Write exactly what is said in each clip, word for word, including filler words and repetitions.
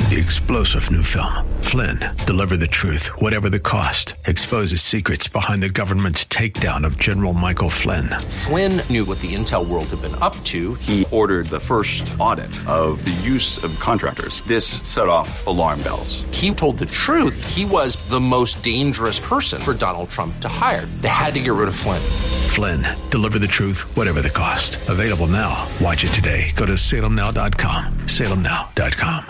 The explosive new film, Flynn, deliver the truth, whatever the cost, exposes secrets behind the government's takedown of General Michael Flynn. Flynn knew what the intel world had been up to. He ordered the first audit of the use of contractors. This set off alarm bells. He told the truth. He was the most dangerous person for Donald Trump to hire. They had to get rid of Flynn. Flynn, deliver the truth, whatever the cost. Available now. Watch it today. Go to salem now dot com. salem now dot com.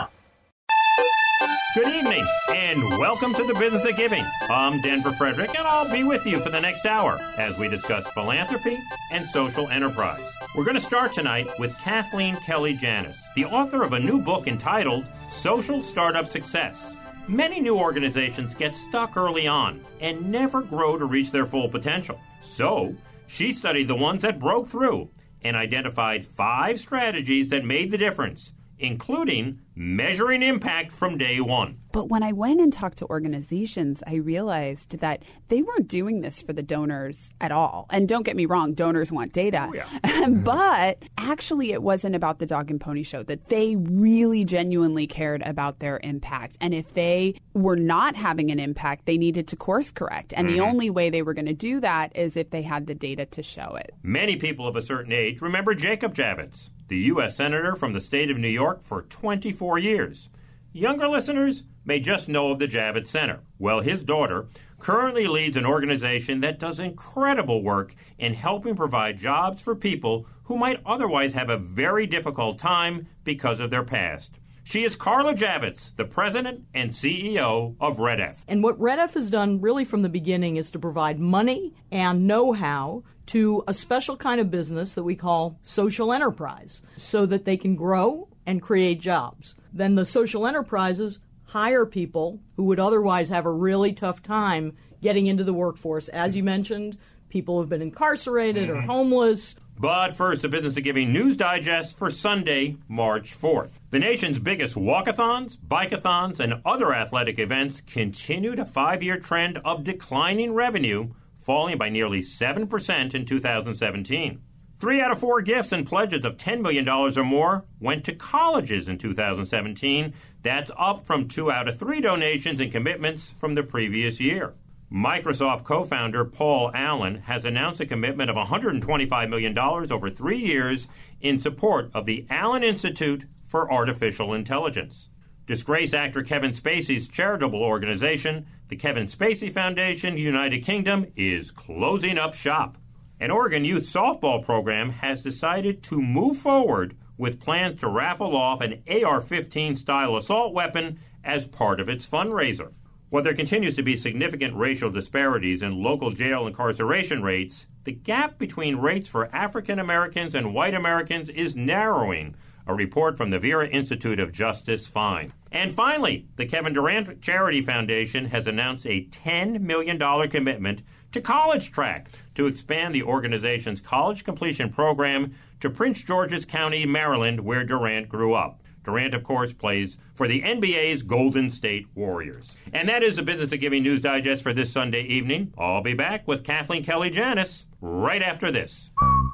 Good evening, and welcome to the Business of Giving. I'm Denver Frederick, and I'll be with you for the next hour as we discuss philanthropy and social enterprise. We're going to start tonight with Kathleen Kelly-Janis, the author of a new book entitled Social Startup Success. Many new organizations get stuck early on and never grow to reach their full potential. So, she studied the ones that broke through and identified five strategies that made the difference, including measuring impact from day one. But when I went and talked to organizations, I realized that they weren't doing this for the donors at all. And don't get me wrong, donors want data. Oh, yeah. But actually, it wasn't about the dog and pony show, that they really genuinely cared about their impact. And if they were not having an impact, they needed to course correct. And mm-hmm. the only way they were going to do that is if they had the data to show it. Many people of a certain age remember Jacob Javits, the U S Senator from the state of New York for twenty-four years. Younger listeners may just know of the Javits Center. Well, his daughter currently leads an organization that does incredible work in helping provide jobs for people who might otherwise have a very difficult time because of their past. She is Carla Javits, the president and C E O of Red F. And what Red F has done really from the beginning is to provide money and know-how to a special kind of business that we call social enterprise so that they can grow and create jobs. Then the social enterprises hire people who would otherwise have a really tough time getting into the workforce. As you mentioned, people who have been incarcerated mm-hmm. or homeless. But first, the Business of Giving News Digest for Sunday, March fourth. The nation's biggest walkathons, bikeathons, and other athletic events continued a five-year trend of declining revenue, falling by nearly seven percent in two thousand seventeen. Three out of four gifts and pledges of ten million dollars or more went to colleges in two thousand seventeen. That's up from two out of three donations and commitments from the previous year. Microsoft co-founder Paul Allen has announced a commitment of one hundred twenty-five million dollars over three years in support of the Allen Institute for Artificial Intelligence. Disgraced actor Kevin Spacey's charitable organization, the Kevin Spacey Foundation, United Kingdom, is closing up shop. An Oregon youth softball program has decided to move forward with plans to raffle off an A R fifteen style assault weapon as part of its fundraiser. While there continues to be significant racial disparities in local jail incarceration rates, the gap between rates for African Americans and white Americans is narrowing, a report from the Vera Institute of Justice finds. And finally, the Kevin Durant Charity Foundation has announced a ten million dollars commitment to College Track to expand the organization's college completion program to Prince George's County, Maryland, where Durant grew up. Durant, of course, plays for the N B A's Golden State Warriors. And that is the Business of Giving News Digest for this Sunday evening. I'll be back with Kathleen Kelly-Janis right after this.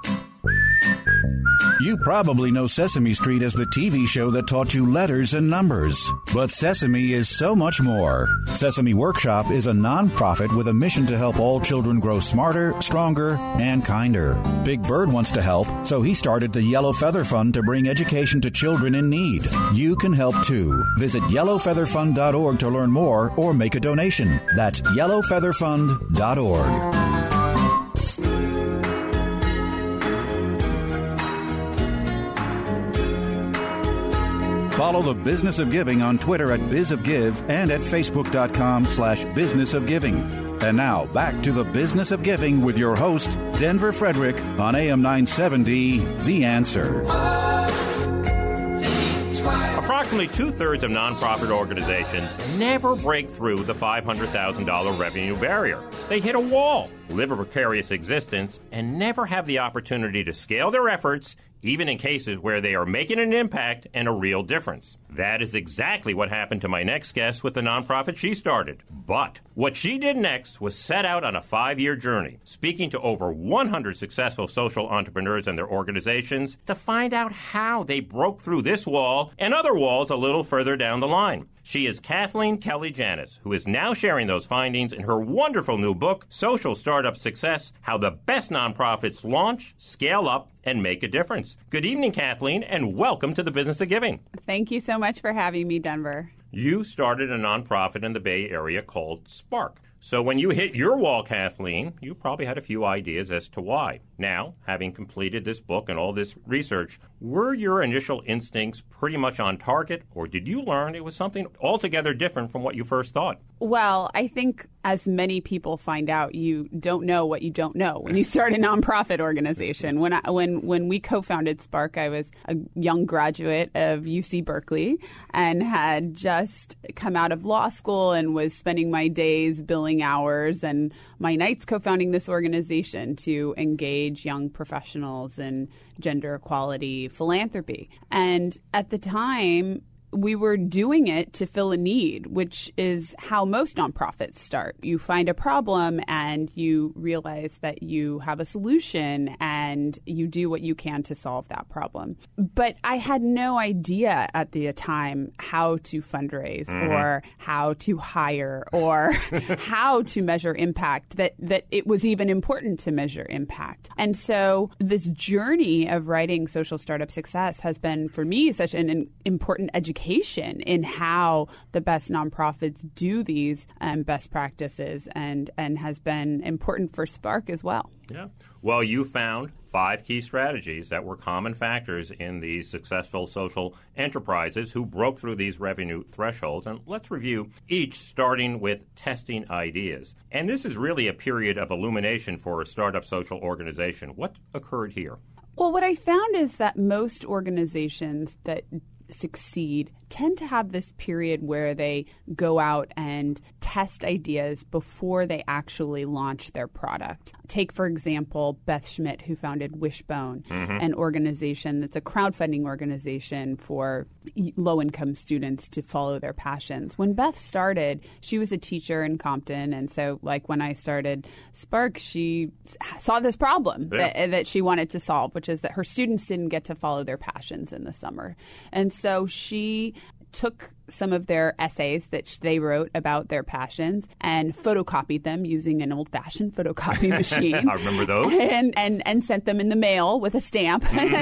You probably know Sesame Street as the T V show that taught you letters and numbers. But Sesame is so much more. Sesame Workshop is a nonprofit with a mission to help all children grow smarter, stronger, and kinder. Big Bird wants to help, so he started the Yellow Feather Fund to bring education to children in need. You can help too. Visit yellow feather fund dot org to learn more or make a donation. That's yellow feather fund dot org. Follow the Business of Giving on Twitter at BizOfGive and at Facebook.com slash Business of Giving. And now, back to the Business of Giving with your host, Denver Frederick, on A M nine seventy, The Answer. Approximately two-thirds of nonprofit organizations never break through the five hundred thousand dollars revenue barrier. They hit a wall, live a precarious existence, and never have the opportunity to scale their efforts even in cases where they are making an impact and a real difference. That is exactly what happened to my next guest with the nonprofit she started. But what she did next was set out on a five-year journey, speaking to over one hundred successful social entrepreneurs and their organizations to find out how they broke through this wall and other walls a little further down the line. She is Kathleen Kelly-Janis, who is now sharing those findings in her wonderful new book, Social Startup Success, How the Best Nonprofits Launch, Scale Up, and Make a Difference. Good evening, Kathleen, and welcome to the Business of Giving. Thank you so much for having me, Denver. You started a nonprofit in the Bay Area called Spark. So when you hit your wall, Kathleen, you probably had a few ideas as to why. Now, having completed this book and all this research, were your initial instincts pretty much on target, or did you learn it was something altogether different from what you first thought? Well, I think as many people find out, you don't know what you don't know when you start a nonprofit organization. When I, when when we co-founded Spark, I was a young graduate of U C Berkeley and had just come out of law school and was spending my days billing hours and my nights co-founding this organization to engage young professionals in gender equality philanthropy. And at the time, we were doing it to fill a need, which is how most nonprofits start. You find a problem and you realize that you have a solution and you do what you can to solve that problem. But I had no idea at the time how to fundraise mm-hmm. or how to hire or how to measure impact, that, that it was even important to measure impact. And so this journey of writing Social Startup Success has been, for me, such an, an important education in how the best nonprofits do these um, best practices, and, and has been important for Spark as well. Yeah. Well, you found five key strategies that were common factors in these successful social enterprises who broke through these revenue thresholds. And let's review each, starting with testing ideas. And this is really a period of illumination for a startup social organization. What occurred here? Well, what I found is that most organizations that succeed tend to have this period where they go out and test ideas before they actually launch their product. Take, for example, Beth Schmidt, who founded Wishbone, mm-hmm. an organization that's a crowdfunding organization for low-income students to follow their passions. When Beth started, she was a teacher in Compton, and so like when I started Spark, she saw this problem yeah. that, that she wanted to solve, which is that her students didn't get to follow their passions in the summer. And so she took some of their essays that they wrote about their passions and photocopied them using an old-fashioned photocopy machine. I remember those. And, and, and sent them in the mail with a stamp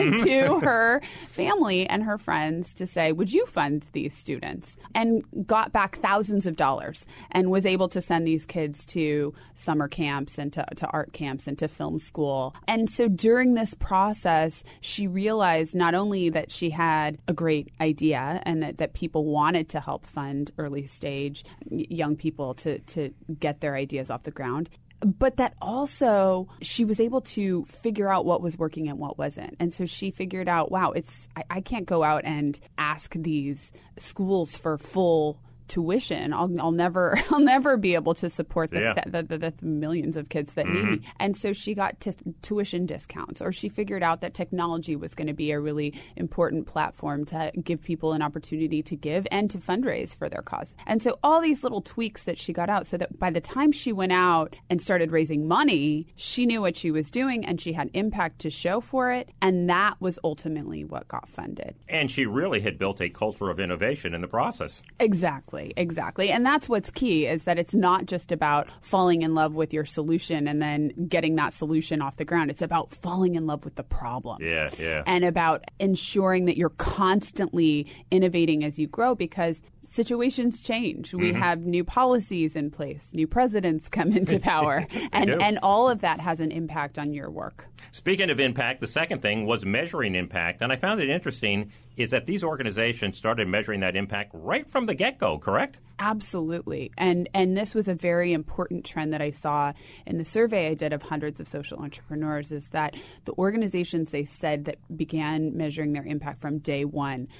to her family and her friends to say, would you fund these students? And got back thousands of dollars and was able to send these kids to summer camps and to, to art camps and to film school. And so during this process, she realized not only that she had a great idea and that, that people wanted to help fund early stage young people to, to get their ideas off the ground, but that also she was able to figure out what was working and what wasn't. And so she figured out, wow, it's I, I can't go out and ask these schools for full tuition. I'll, I'll never, I'll never be able to support the, yeah. the, the, the millions of kids that mm-hmm. need me. And so she got t- tuition discounts, or she figured out that technology was going to be a really important platform to give people an opportunity to give and to fundraise for their cause. And so all these little tweaks that she got out, so that by the time she went out and started raising money, she knew what she was doing and she had impact to show for it. And that was ultimately what got funded. And she really had built a culture of innovation in the process. Exactly. Exactly. And that's what's key, is that it's not just about falling in love with your solution and then getting that solution off the ground. It's about falling in love with the problem. Yeah, yeah. And about ensuring that you're constantly innovating as you grow, because situations change. We mm-hmm. have new policies in place, new presidents come into power, and, and all of that has an impact on your work. Speaking of impact, the second thing was measuring impact. And I found it interesting is that these organizations started measuring that impact right from the get-go, correct? Absolutely. And and this was a very important trend that I saw in the survey I did of hundreds of social entrepreneurs, is that the organizations they said that began measuring their impact from day one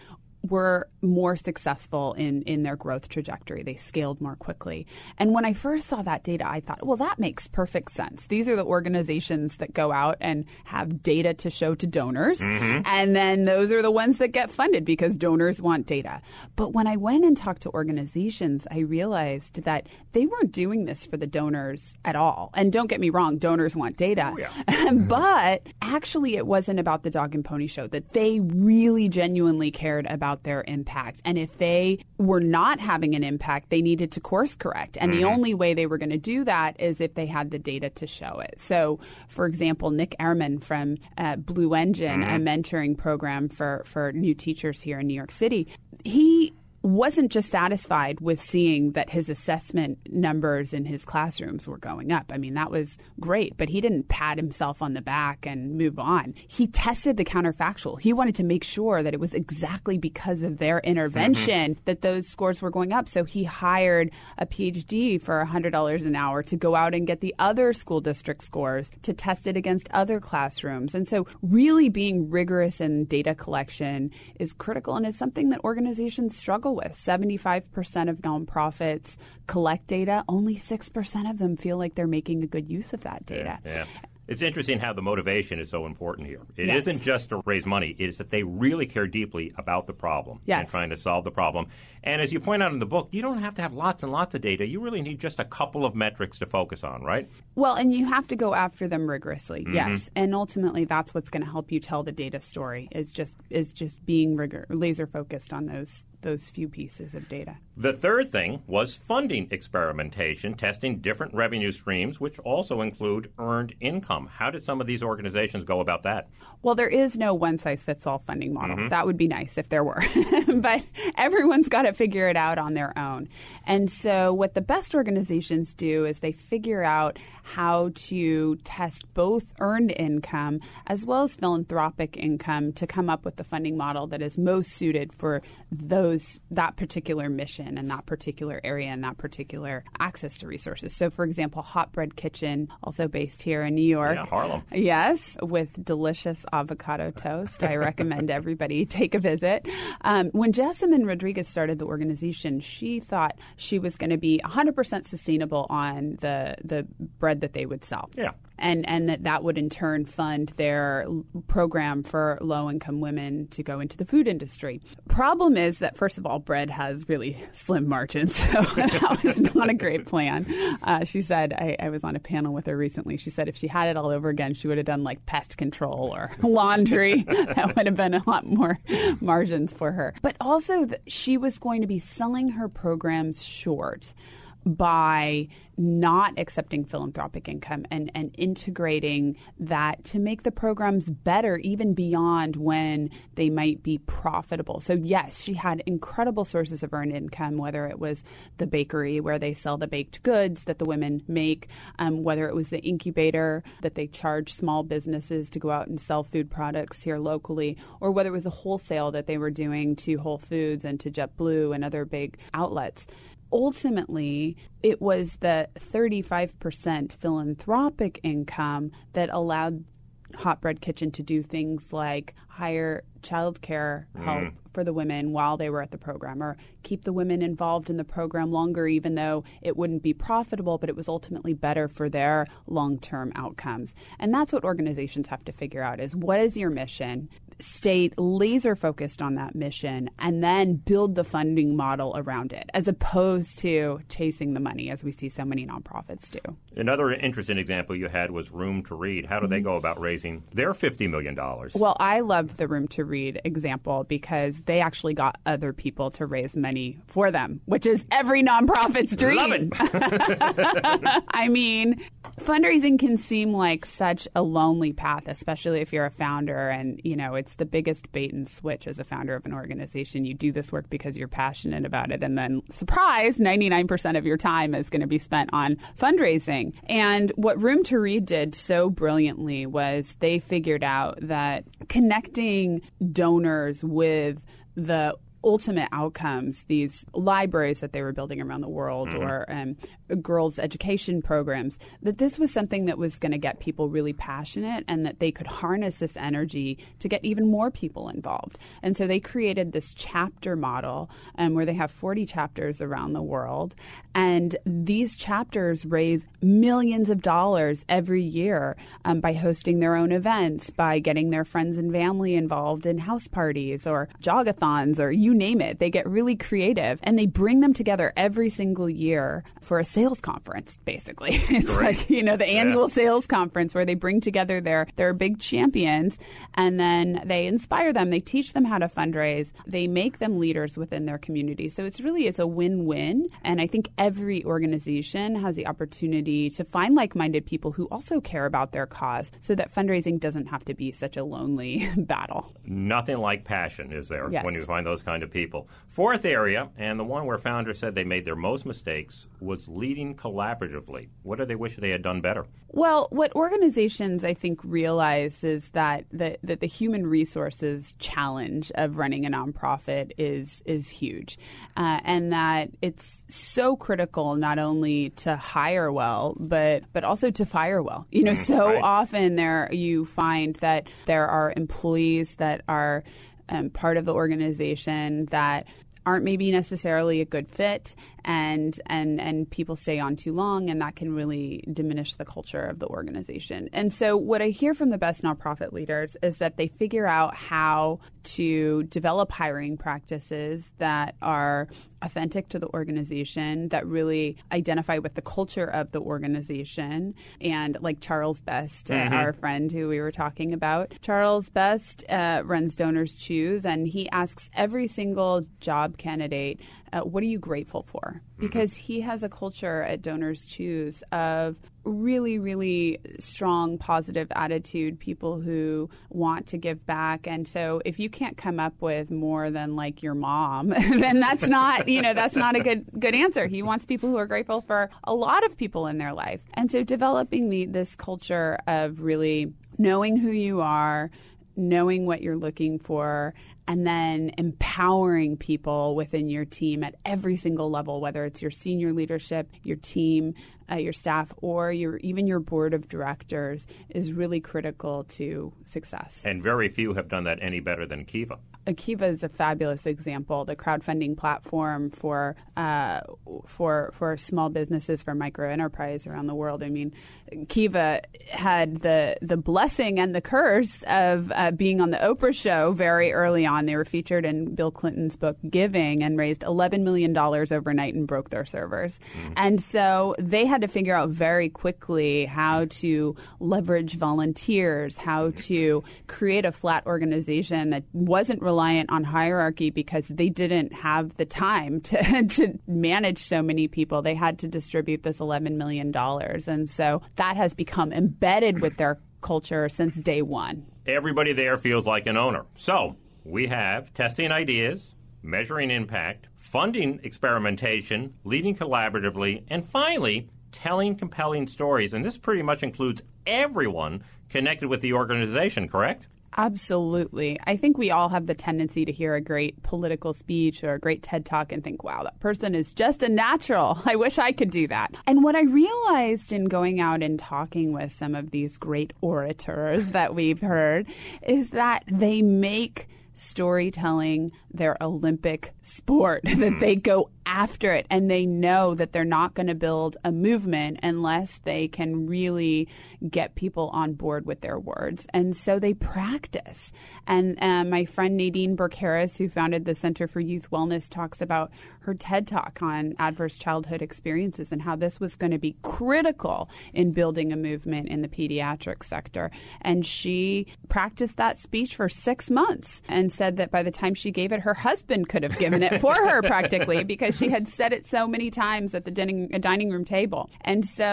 were more successful in, in their growth trajectory. They scaled more quickly. And when I first saw that data, I thought, well, that makes perfect sense. These are the organizations that go out and have data to show to donors. Mm-hmm. And then those are the ones that get funded because donors want data. But when I went and talked to organizations, I realized that they weren't doing this for the donors at all. And don't get me wrong, donors want data. Oh, yeah. But actually, it wasn't about the dog and pony show, that they really genuinely cared about their impact. And if they were not having an impact, they needed to course correct. And mm-hmm. the only way they were going to do that is if they had the data to show it. So, for example, Nick Ehrman from uh, Blue Engine, mm-hmm. a mentoring program for, for new teachers here in New York City, he wasn't just satisfied with seeing that his assessment numbers in his classrooms were going up. I mean, that was great, but he didn't pat himself on the back and move on. He tested the counterfactual. He wanted to make sure that it was exactly because of their intervention mm-hmm. that those scores were going up. So he hired a P H D for one hundred dollars an hour to go out and get the other school district scores to test it against other classrooms. And so really being rigorous in data collection is critical, and it's something that organizations struggle with. seventy-five percent of nonprofits collect data. Only six percent of them feel like they're making a good use of that data. Yeah, yeah. It's interesting how the motivation is so important here. It yes. isn't just to raise money. It is that they really care deeply about the problem yes. and trying to solve the problem. And as you point out in the book, you don't have to have lots and lots of data. You really need just a couple of metrics to focus on, right? Well, and you have to go after them rigorously, mm-hmm. yes. And ultimately, that's what's going to help you tell the data story, is just is just being rigor, laser focused on those those few pieces of data. The third thing was funding experimentation, testing different revenue streams, which also include earned income. How did some of these organizations go about that? Well, there is no one-size-fits-all funding model. Mm-hmm. That would be nice if there were. But everyone's got to figure it out on their own. And so what the best organizations do is they figure out how to test both earned income as well as philanthropic income to come up with the funding model that is most suited for those that particular mission and that particular area and that particular access to resources. So, for example, Hot Bread Kitchen, also based here in New York. Yeah, Harlem. Yes, with delicious avocado toast. I recommend everybody take a visit. Um, when Jessamine Rodriguez started the organization, she thought she was going to be one hundred percent sustainable on the, the bread that they would sell. Yeah. And and that that would in turn fund their program for low-income women to go into the food industry. Problem is that, first of all, bread has really slim margins, so that was not a great plan. Uh, she said, I, I was on a panel with her recently, she said if she had it all over again, she would have done like pest control or laundry. That would have been a lot more margins for her. But also, the, she was going to be selling her programs short by not accepting philanthropic income and, and integrating that to make the programs better even beyond when they might be profitable. So yes, she had incredible sources of earned income, whether it was the bakery where they sell the baked goods that the women make, um, whether it was the incubator that they charge small businesses to go out and sell food products here locally, or whether it was a wholesale that they were doing to Whole Foods and to JetBlue and other big outlets. Ultimately, it was the thirty-five percent philanthropic income that allowed Hot Bread Kitchen to do things like hire childcare help mm. for the women while they were at the program, or keep the women involved in the program longer, even though it wouldn't be profitable, but it was ultimately better for their long-term outcomes. And that's what organizations have to figure out, is what is your mission? Stay laser focused on that mission and then build the funding model around it, as opposed to chasing the money, as we see so many nonprofits do. Another interesting example you had was Room to Read. How do they go about raising their fifty million dollars? Well, I loved the Room to Read example because they actually got other people to raise money for them, which is every nonprofit's dream. Love it. I mean, fundraising can seem like such a lonely path, especially if you're a founder, and, you know, it's the biggest bait and switch as a founder of an organization. You do this work because you're passionate about it, and then, surprise, ninety-nine percent of your time is going to be spent on fundraising. And what Room to Read did so brilliantly was they figured out that connecting donors with the ultimate outcomes, these libraries that they were building around the world mm-hmm. or um, girls' education programs, that this was something that was going to get people really passionate and that they could harness this energy to get even more people involved. And so they created this chapter model um, where they have forty chapters around the world. And these chapters raise millions of dollars every year um, by hosting their own events, by getting their friends and family involved in house parties or jogathons or you name it. They get really creative and they bring them together every single year for a sales conference, basically. It's Great. like, you know, the annual yeah. sales conference where they bring together their, their big champions and then they inspire them. They teach them how to fundraise. They make them leaders within their community. So it's really, it's a win-win. And I think every organization has the opportunity to find like-minded people who also care about their cause so that fundraising doesn't have to be such a lonely battle. Nothing like passion, is there, yes. when you find those kind of people. Fourth area, and the one where founders said they made their most mistakes, was leading collaboratively. What do they wish they had done better? Well, what organizations, I think, realize is that the, that the human resources challenge of running a nonprofit is is huge, uh, and that it's so critical not only to hire well, but but also to fire well. You know, so right. often there you find that there are employees that are um, part of the organization that aren't maybe necessarily a good fit, and and and people stay on too long, and that can really diminish the culture of the organization. And so what I hear from the best nonprofit leaders is that they figure out how to develop hiring practices that are authentic to the organization, that really identify with the culture of the organization. And like Charles Best, mm-hmm. uh, our friend who we were talking about, Charles Best uh, runs Donors Choose, and he asks every single job candidate, uh, what are you grateful for? Because he has a culture at Donors Choose of really, really strong, positive attitude, people who want to give back. And so if you can't come up with more than like your mom, then that's not, you know, that's not a good good answer. He wants people who are grateful for a lot of people in their life. And so developing the, this culture of really knowing who you are, knowing what you're looking for, and then empowering people within your team at every single level, whether it's your senior leadership, your team, uh, your staff, or your even your board of directors, is really critical to success. And very few have done that any better than Kiva. Kiva is a fabulous example, the crowdfunding platform for uh, for for small businesses, for micro enterprise around the world. I mean, Kiva had the the blessing and the curse of uh, being on the Oprah show very early on. They were featured in Bill Clinton's book Giving and raised eleven million dollars overnight and broke their servers. Mm. And so they had to figure out very quickly how to leverage volunteers, how to create a flat organization that wasn't reliant on hierarchy, because they didn't have the time to, to manage so many people. They had to distribute this eleven million dollars. And so that has become embedded with their culture since day one. Everybody there feels like an owner. So we have testing ideas, measuring impact, funding experimentation, leading collaboratively, and finally, telling compelling stories. And this pretty much includes everyone connected with the organization, correct? Absolutely. I think we all have the tendency to hear a great political speech or a great TED Talk and think, wow, that person is just a natural. I wish I could do that. And what I realized in going out and talking with some of these great orators that we've heard is that they make storytelling their Olympic sport, that they go after it, and they know that they're not going to build a movement unless they can really get people on board with their words. And so they practice. And uh, my friend Nadine Burke-Harris, who founded the Center for Youth Wellness, talks about her TED Talk on adverse childhood experiences and how this was going to be critical in building a movement in the pediatric sector. And she practiced that speech for six months and said that by the time she gave it, her husband could have given it for her practically, because she had said it so many times at the dining, dining room table. And so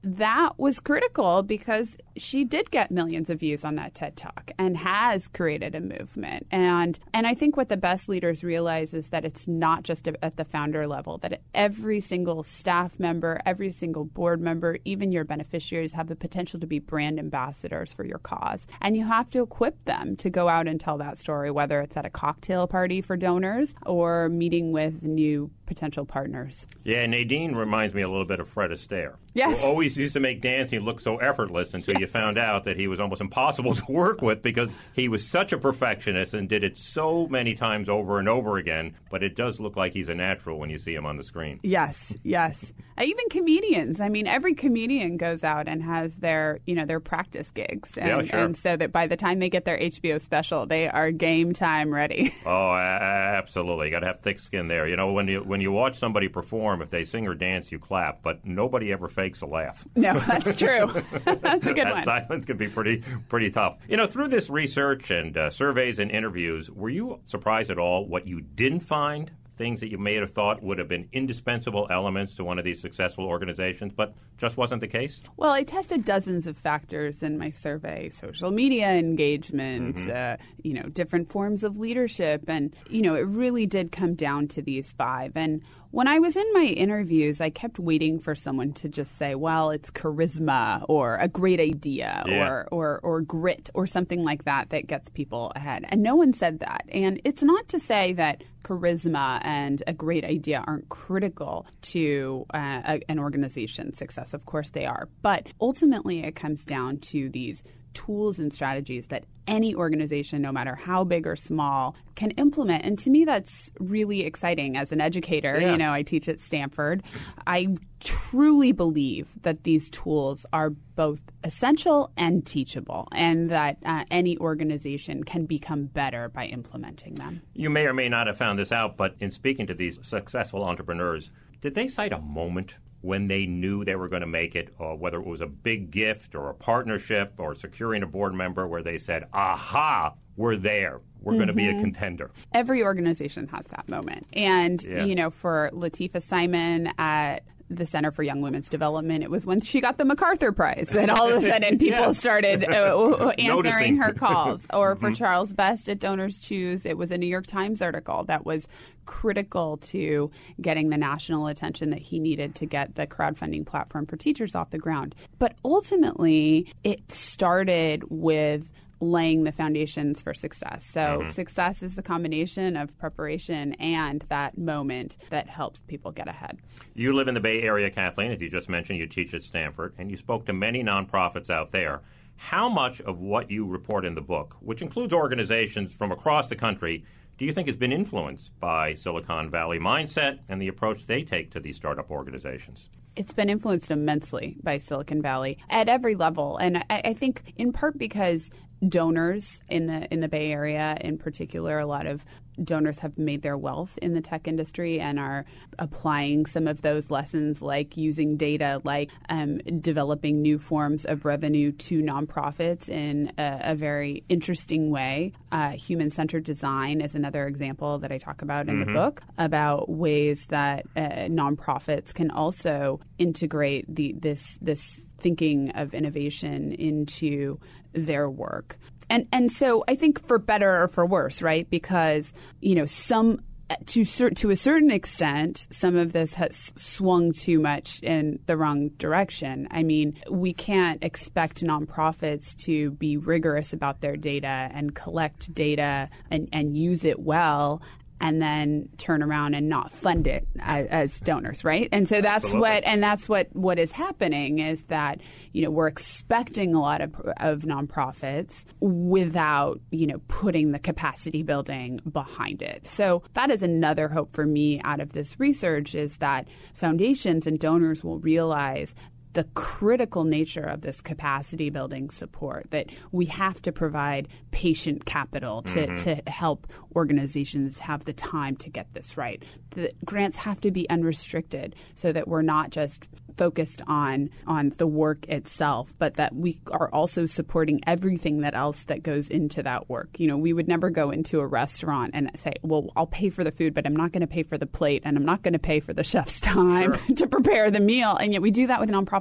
that was critical because she did get millions of views on that TED Talk and has created a movement. And and I think what the best leaders realize is that it's not just at the founder level, that every single staff member, every single board member, even your beneficiaries have the potential to be brand ambassadors for your cause. And you have to equip them to go out and tell that story, whether it's at a cocktail party for donors or meeting with new potential partners. Yeah, Nadine reminds me a little bit of Fred Astaire. Yes. Who always used to make dancing look so effortless until yes. you found out that he was almost impossible to work with because he was such a perfectionist and did it so many times over and over again. But it does look like he's a natural when you see him on the screen. Yes, yes. Even comedians. I mean, every comedian goes out and has their, you know, their practice gigs. And, yeah, sure. and so that by the time they get their H B O special, they are game time ready. Oh, absolutely. You got to have thick skin there. You know, when you when you watch somebody perform, if they sing or dance, you clap, but nobody ever fakes a laugh. No, that's true. That's a good that one. Silence can be pretty pretty tough. You know, through this research and uh, surveys and interviews, were you surprised at all what you didn't find? Things that you may have thought would have been indispensable elements to one of these successful organizations, but just wasn't the case? Well, I tested dozens of factors in my survey: social media engagement, mm-hmm. uh, you know, different forms of leadership, and you know, it really did come down to these five. And when I was in my interviews, I kept waiting for someone to just say, well, it's charisma or a great idea yeah. or, or or grit or something like that that gets people ahead. And no one said that. And it's not to say that charisma and a great idea aren't critical to uh, a, an organization's success. Of course they are. But ultimately it comes down to these tools and strategies that any organization, no matter how big or small, can implement. And to me, that's really exciting. As an educator, yeah. you know, I teach at Stanford. I truly believe that these tools are both essential and teachable, and that uh, any organization can become better by implementing them. You may or may not have found this out, but in speaking to these successful entrepreneurs, did they cite a moment when they knew they were going to make it, or whether it was a big gift or a partnership or securing a board member where they said, aha, we're there. We're mm-hmm. going to be a contender. Every organization has that moment. And, yeah. you know, for Latifah Simon at the Center for Young Women's Development, it was when she got the MacArthur Prize that all of a sudden people yeah. started uh, answering Noticing. her calls. Or mm-hmm. for Charles Best at Donors Choose, it was a New York Times article that was critical to getting the national attention that he needed to get the crowdfunding platform for teachers off the ground. But ultimately, it started with laying the foundations for success. So mm-hmm. success is the combination of preparation and that moment that helps people get ahead. You live in the Bay Area, Kathleen, as you just mentioned. You teach at Stanford, and you spoke to many nonprofits out there. How much of what you report in the book, which includes organizations from across the country, do you think has been influenced by Silicon Valley mindset and the approach they take to these startup organizations? It's been influenced immensely by Silicon Valley at every level. And I, I think in part because donors in the in the Bay Area in particular, a lot of donors have made their wealth in the tech industry and are applying some of those lessons, like using data, like um, developing new forms of revenue to nonprofits in a, a very interesting way. Uh, human-centered design is another example that I talk about in mm-hmm. the book, about ways that uh, nonprofits can also integrate the this this thinking of innovation into their work. And and so I think for better or for worse, right? Because, you know, some to to a certain extent, some of this has swung too much in the wrong direction. I mean, we can't expect nonprofits to be rigorous about their data and collect data and, and use it well, and then turn around and not fund it as, as donors, right? And so that's Absolutely. what and that's what, what is happening is that, you know, we're expecting a lot of of nonprofits without, you know, putting the capacity building behind it. So that is another hope for me out of this research, is that foundations and donors will realize the critical nature of this capacity building support, that we have to provide patient capital to, mm-hmm. to help organizations have the time to get this right. The grants have to be unrestricted so that we're not just focused on on the work itself, but that we are also supporting everything that else that goes into that work. You know, we would never go into a restaurant and say, well, I'll pay for the food, but I'm not going to pay for the plate, and I'm not going to pay for the chef's time sure. to prepare the meal. And yet we do that with nonprofits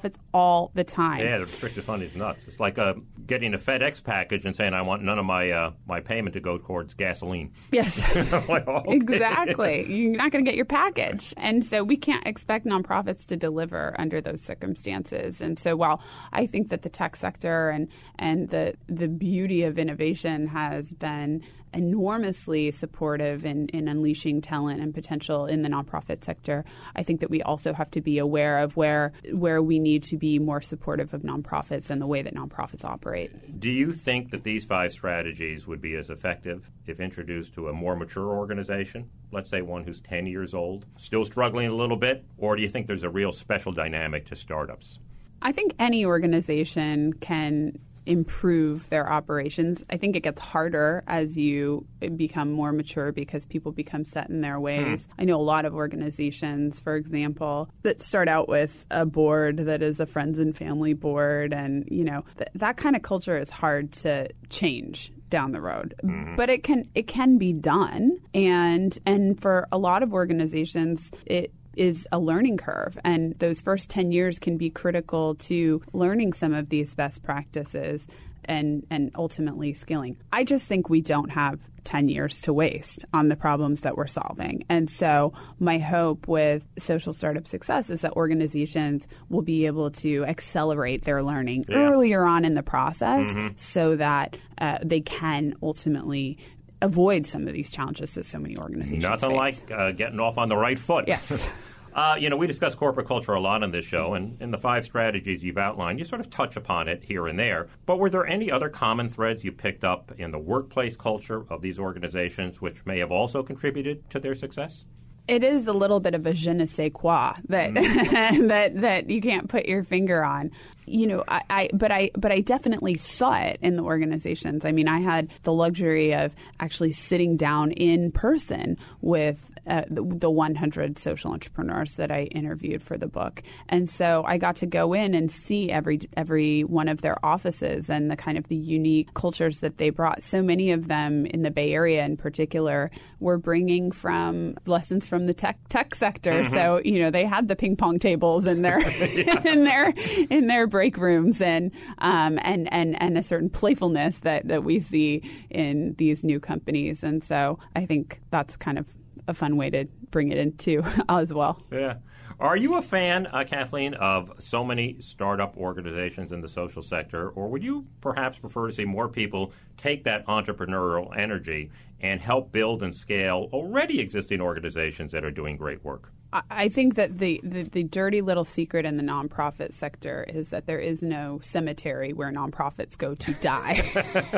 nonprofits all the time. Yeah, the restricted funding is nuts. It's like uh, getting a FedEx package and saying, I want none of my uh, my payment to go towards gasoline. Yes, like, oh, okay. Exactly. You're not going to get your package. And so we can't expect nonprofits to deliver under those circumstances. And so while I think that the tech sector and, and the, the beauty of innovation has been enormously supportive in, in unleashing talent and potential in the nonprofit sector, I think that we also have to be aware of where where we need to be more supportive of nonprofits and the way that nonprofits operate. Do you think that these five strategies would be as effective if introduced to a more mature organization, let's say one who's ten years old, still struggling a little bit, or do you think there's a real special dynamic to startups? I think any organization can improve their operations. I think it gets harder as you become more mature because people become set in their ways. Hmm. I know a lot of organizations, for example, that start out with a board that is a friends and family board, and you know th- that kind of culture is hard to change down the road. Mm-hmm. But it can it can be done, and and for a lot of organizations it is a learning curve, and those first ten years can be critical to learning some of these best practices and and ultimately scaling. I just think we don't have ten years to waste on the problems that we're solving. And so my hope with Social Startup Success is that organizations will be able to accelerate their learning yeah. earlier on in the process mm-hmm. so that uh, they can ultimately avoid some of these challenges that so many organizations Nothing face. like uh, getting off on the right foot. Yes. uh, you know, we discuss corporate culture a lot on this show, and in the five strategies you've outlined, you sort of touch upon it here and there. But were there any other common threads you picked up in the workplace culture of these organizations which may have also contributed to their success? It is a little bit of a je ne sais quoi that mm. that that you can't put your finger on. You know, I, I but I but I definitely saw it in the organizations. I mean, I had the luxury of actually sitting down in person with uh, the, the one hundred social entrepreneurs that I interviewed for the book, and so I got to go in and see every every one of their offices and the kind of the unique cultures that they brought. So many of them in the Bay Area, in particular, were bringing from lessons from the tech tech sector. Mm-hmm. So you know, they had the ping pong tables in their yeah. in their in their break rooms and um, and and and a certain playfulness that, that we see in these new companies. And so I think that's kind of a fun way to bring it into as well. Yeah. Are you a fan, uh, Kathleen, of so many startup organizations in the social sector, or would you perhaps prefer to see more people take that entrepreneurial energy and help build and scale already existing organizations that are doing great work? I think that the, the, the dirty little secret in the nonprofit sector is that there is no cemetery where nonprofits go to die.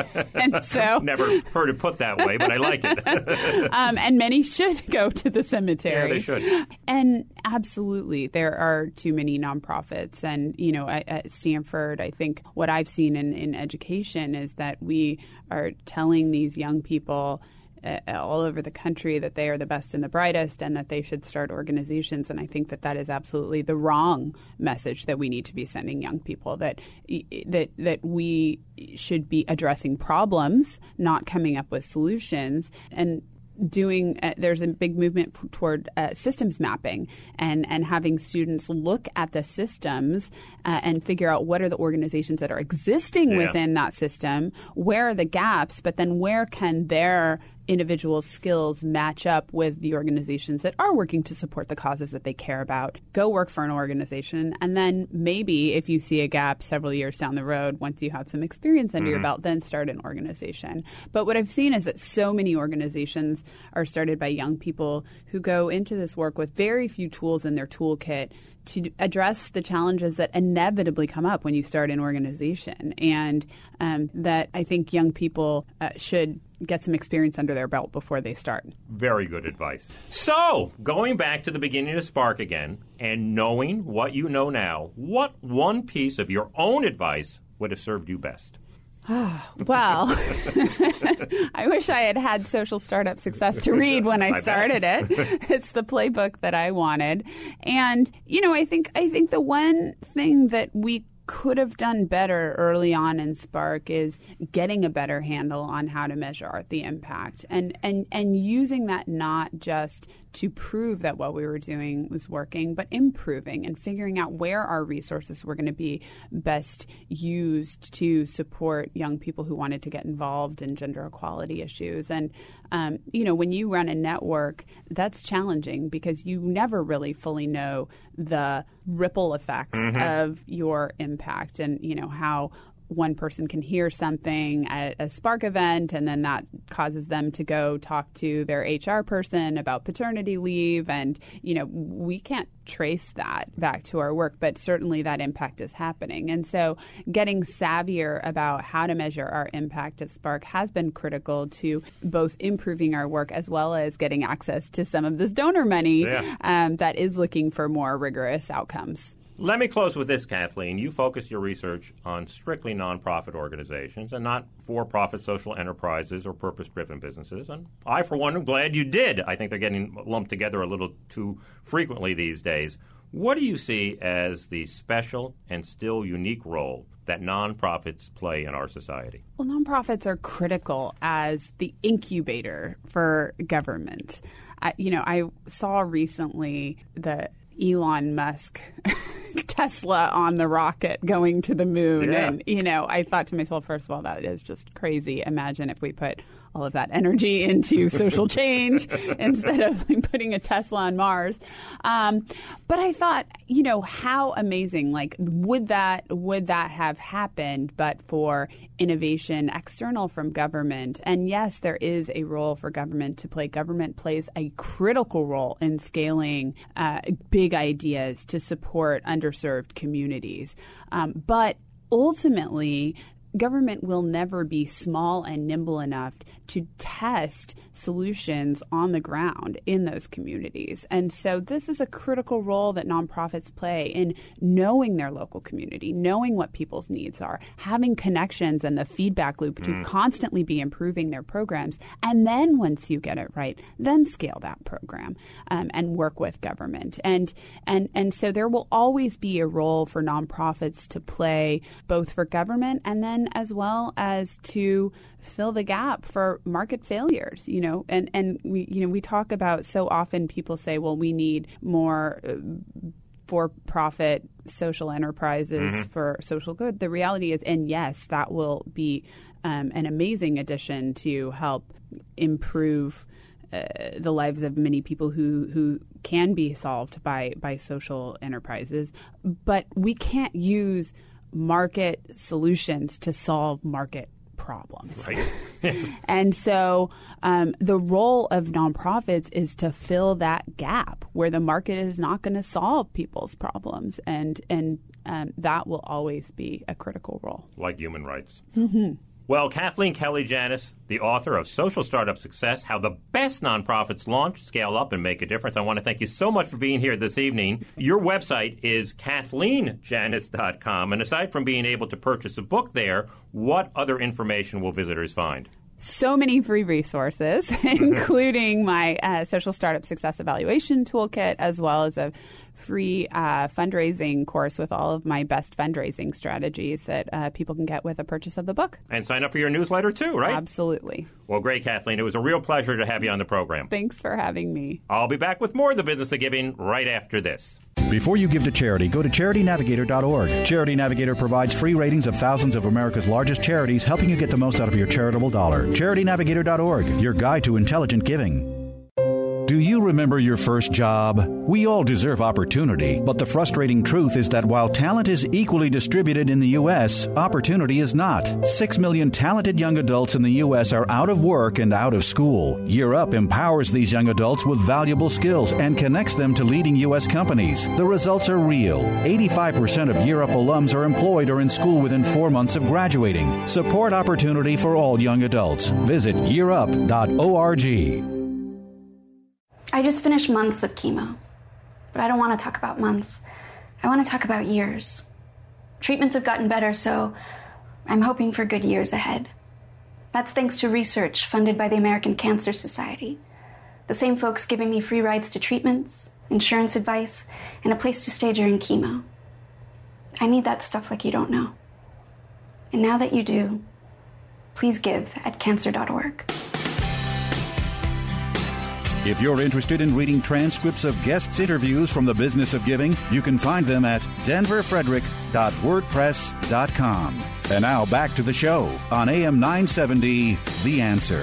And so, never heard it put that way, but I like it. um, and many should go to the cemetery. Yeah, they should. And absolutely, there are too many nonprofits. And, you know, at, at Stanford, I think what I've seen in, in education is that we are telling these young people all over the country that they are the best and the brightest and that they should start organizations. And I think that that is absolutely the wrong message that we need to be sending young people, that that that we should be addressing problems, not coming up with solutions. And doing uh, there's a big movement p- toward uh, systems mapping and and having students look at the systems uh, and figure out what are the organizations that are existing yeah. within that system, where are the gaps, but then where can their individual skills match up with the organizations that are working to support the causes that they care about. Go work for an organization, and then maybe if you see a gap several years down the road, once you have some experience under mm-hmm. your belt, then start an organization. But what I've seen is that so many organizations are started by young people who go into this work with very few tools in their toolkit to address the challenges that inevitably come up when you start an organization, and um, that I think young people uh, should get some experience under their belt before they start. Very good advice. So, going back to the beginning of Spark again, and knowing what you know now, what one piece of your own advice would have served you best? Well, I wish I had had Social Startup Success to read when I, I started it. It's the playbook that I wanted. And, you know, I think I think the one thing that we could have done better early on in Spark is getting a better handle on how to measure the impact and, and, and using that not just to prove that what we were doing was working, but improving and figuring out where our resources were going to be best used to support young people who wanted to get involved in gender equality issues. And, um, you know, when you run a network, that's challenging because you never really fully know the ripple effects mm-hmm. of your impact and, you know, how one person can hear something at a Spark event and then that causes them to go talk to their H R person about paternity leave. And, you know, we can't trace that back to our work, but certainly that impact is happening. And so getting savvier about how to measure our impact at Spark has been critical to both improving our work as well as getting access to some of this donor money yeah. um, that is looking for more rigorous outcomes. Let me close with this, Kathleen. You focus your research on strictly nonprofit organizations and not for-profit social enterprises or purpose-driven businesses. And I, for one, am glad you did. I think they're getting lumped together a little too frequently these days. What do you see as the special and still unique role that nonprofits play in our society? Well, nonprofits are critical as the incubator for government. Uh, you know, I saw recently the Elon Musk Tesla on the rocket going to the moon. Yeah. And, you know, I thought to myself, first of all, that is just crazy. Imagine if we put all of that energy into social change instead of putting a Tesla on Mars. Um, but I thought, you know, how amazing. Like, would that would that have happened but for innovation external from government? And yes, there is a role for government to play. Government plays a critical role in scaling uh, big ideas to support underserved communities. Um, but ultimately, government will never be small and nimble enough to test solutions on the ground in those communities. And so this is a critical role that nonprofits play in knowing their local community, knowing what people's needs are, having connections and the feedback loop to mm. constantly be improving their programs. And then once you get it right, then scale that program um, and work with government. And, and, and so there will always be a role for nonprofits to play both for government and then as well as to fill the gap for market failures, you know, and, and we, you know, we talk about so often people say, well, we need more uh, for-profit social enterprises mm-hmm. for social good. The reality is, and yes, that will be um, an amazing addition to help improve Uh, the lives of many people who, who can be solved by, by social enterprises. But we can't use market solutions to solve market problems. Right. And so um, the role of nonprofits is to fill that gap where the market is not going to solve people's problems. And, and um, that will always be a critical role. Like human rights. Mm-hmm. Well, Kathleen Kelly-Janis, the author of Social Startup Success, How the Best Nonprofits Launch, Scale Up, and Make a Difference. I want to thank you so much for being here this evening. Your website is kathleen janis dot com. And aside from being able to purchase a book there, what other information will visitors find? So many free resources, including my uh, Social Startup Success Evaluation Toolkit, as well as a free uh, fundraising course with all of my best fundraising strategies that uh, people can get with a purchase of the book. And sign up for your newsletter too, right? Absolutely. Well, great, Kathleen. It was a real pleasure to have you on the program. Thanks for having me. I'll be back with more of The Business of Giving right after this. Before you give to charity, go to charity navigator dot org. Charity Navigator provides free ratings of thousands of America's largest charities, helping you get the most out of your charitable dollar. charity navigator dot org, your guide to intelligent giving. Do you remember your first job? We all deserve opportunity, but the frustrating truth is that while talent is equally distributed in the U S, opportunity is not. Six million talented young adults in the U S are out of work and out of school. Year Up empowers these young adults with valuable skills and connects them to leading U S companies. The results are real. eighty-five percent of Year Up alums are employed or in school within four months of graduating. Support opportunity for all young adults. Visit year up dot org. I just finished months of chemo, but I don't want to talk about months. I want to talk about years. Treatments have gotten better, so I'm hoping for good years ahead. That's thanks to research funded by the American Cancer Society. The same folks giving me free rides to treatments, insurance advice, and a place to stay during chemo. I need that stuff like you don't know. And now that you do, please give at cancer dot org. If you're interested in reading transcripts of guests' interviews from the Business of Giving, you can find them at denver frederick dot wordpress dot com. And now back to the show on A M nine seventy, The Answer.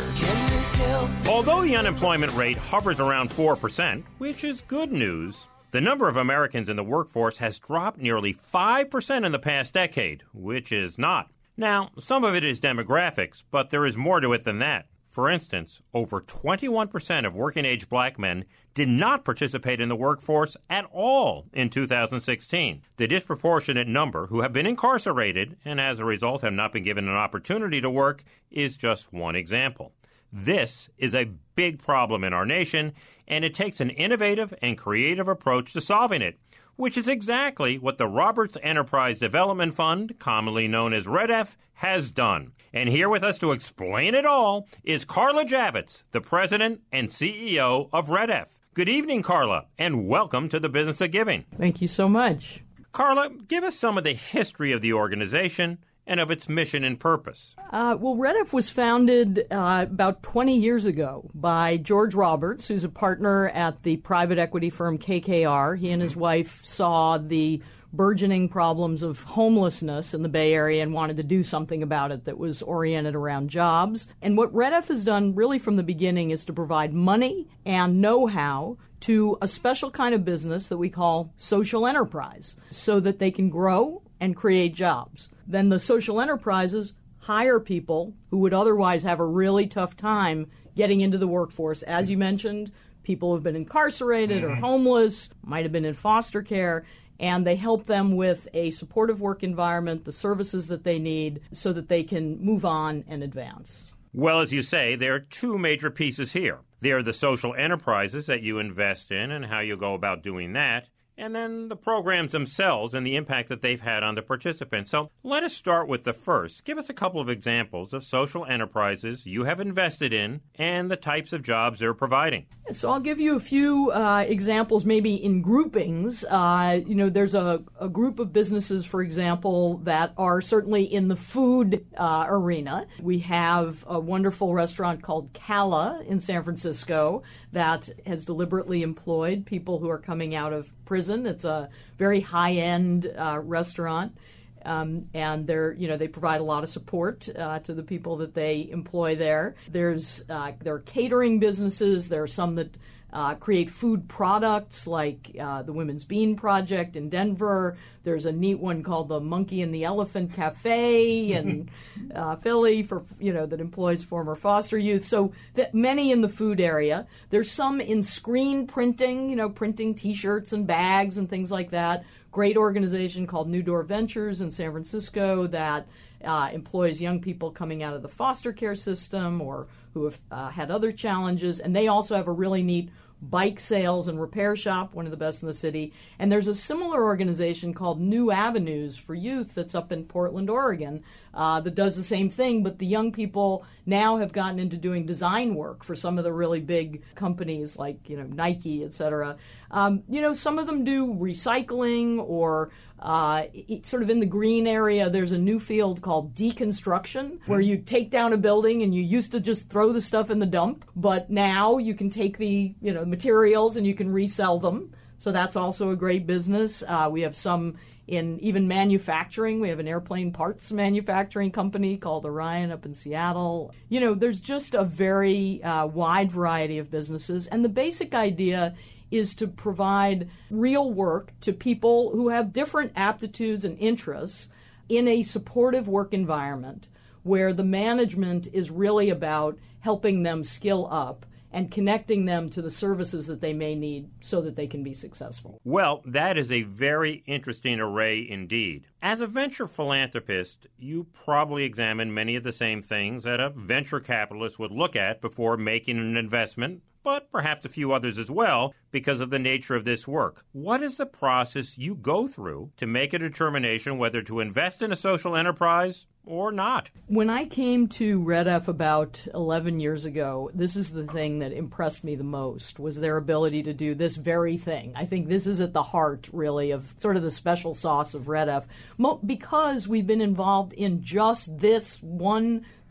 Although the unemployment rate hovers around four percent, which is good news, the number of Americans in the workforce has dropped nearly five percent in the past decade, which is not. Now, some of it is demographics, but there is more to it than that. For instance, over twenty-one percent of working-age black men did not participate in the workforce at all in two thousand sixteen. The disproportionate number who have been incarcerated and as a result have not been given an opportunity to work is just one example. This is a big problem in our nation, and it takes an innovative and creative approach to solving it, which is exactly what the Roberts Enterprise Development Fund, commonly known as R E D F, has done. And here with us to explain it all is Carla Javits, the president and C E O of R E D F. Good evening, Carla, and welcome to the Business of Giving. Thank you so much. Carla, give us some of the history of the organization and of its mission and purpose. Uh, well, R E D F was founded uh, about twenty years ago by George Roberts, who's a partner at the private equity firm K K R. He and his wife saw the burgeoning problems of homelessness in the Bay Area and wanted to do something about it that was oriented around jobs. And what R E D F has done really from the beginning is to provide money and know-how to a special kind of business that we call social enterprise so that they can grow and create jobs. Then the social enterprises hire people who would otherwise have a really tough time getting into the workforce. As you mentioned, people who have been incarcerated or homeless, might have been in foster care, and they help them with a supportive work environment, the services that they need, so that they can move on and advance. Well, as you say, there are two major pieces here. There are the social enterprises that you invest in and how you go about doing that, and then the programs themselves and the impact that they've had on the participants. So let us start with the first. Give us a couple of examples of social enterprises you have invested in and the types of jobs they're providing. So I'll give you a few uh, examples, maybe in groupings. Uh, you know, there's a, a group of businesses, for example, that are certainly in the food uh, arena. We have a wonderful restaurant called Cala in San Francisco that has deliberately employed people who are coming out of prison. It's a very high-end uh, restaurant, um, and they're you know they provide a lot of support uh, to the people that they employ there. There's uh, there are catering businesses. There are some that uh, create food products, like uh, the Women's Bean Project in Denver. There's a neat one called the Monkey and the Elephant Cafe in uh, Philly for you know that employs former foster youth. So that many in the food area. There's some in screen printing, you know, printing T-shirts and bags and things like that. Great organization called New Door Ventures in San Francisco that uh, employs young people coming out of the foster care system or who have uh, had other challenges. And they also have a really neat bike sales and repair shop, one of the best in the city. And there's a similar organization called New Avenues for Youth that's up in Portland, Oregon, uh, that does the same thing, but the young people now have gotten into doing design work for some of the really big companies like, you know, Nike, et cetera. Um, you know, some of them do recycling or uh, it, sort of in the green area, there's a new field called deconstruction, where you take down a building and you used to just throw the stuff in the dump, but now you can take the, you know, materials and you can resell them. So that's also a great business. Uh, we have some in even manufacturing. We have an airplane parts manufacturing company called Orion up in Seattle. You know, there's just a very uh, wide variety of businesses. And the basic idea is to provide real work to people who have different aptitudes and interests in a supportive work environment where the management is really about helping them skill up and connecting them to the services that they may need so that they can be successful. Well, that is a very interesting array indeed. As a venture philanthropist, you probably examine many of the same things that a venture capitalist would look at before making an investment, but perhaps a few others as well because of the nature of this work. What is the process you go through to make a determination whether to invest in a social enterprise or not? When I came to R E D F about eleven years ago, this is the thing that impressed me the most, was their ability to do this very thing. I think this is at the heart, really, of sort of the special sauce of R E D F, Mo- because we've been involved in just this one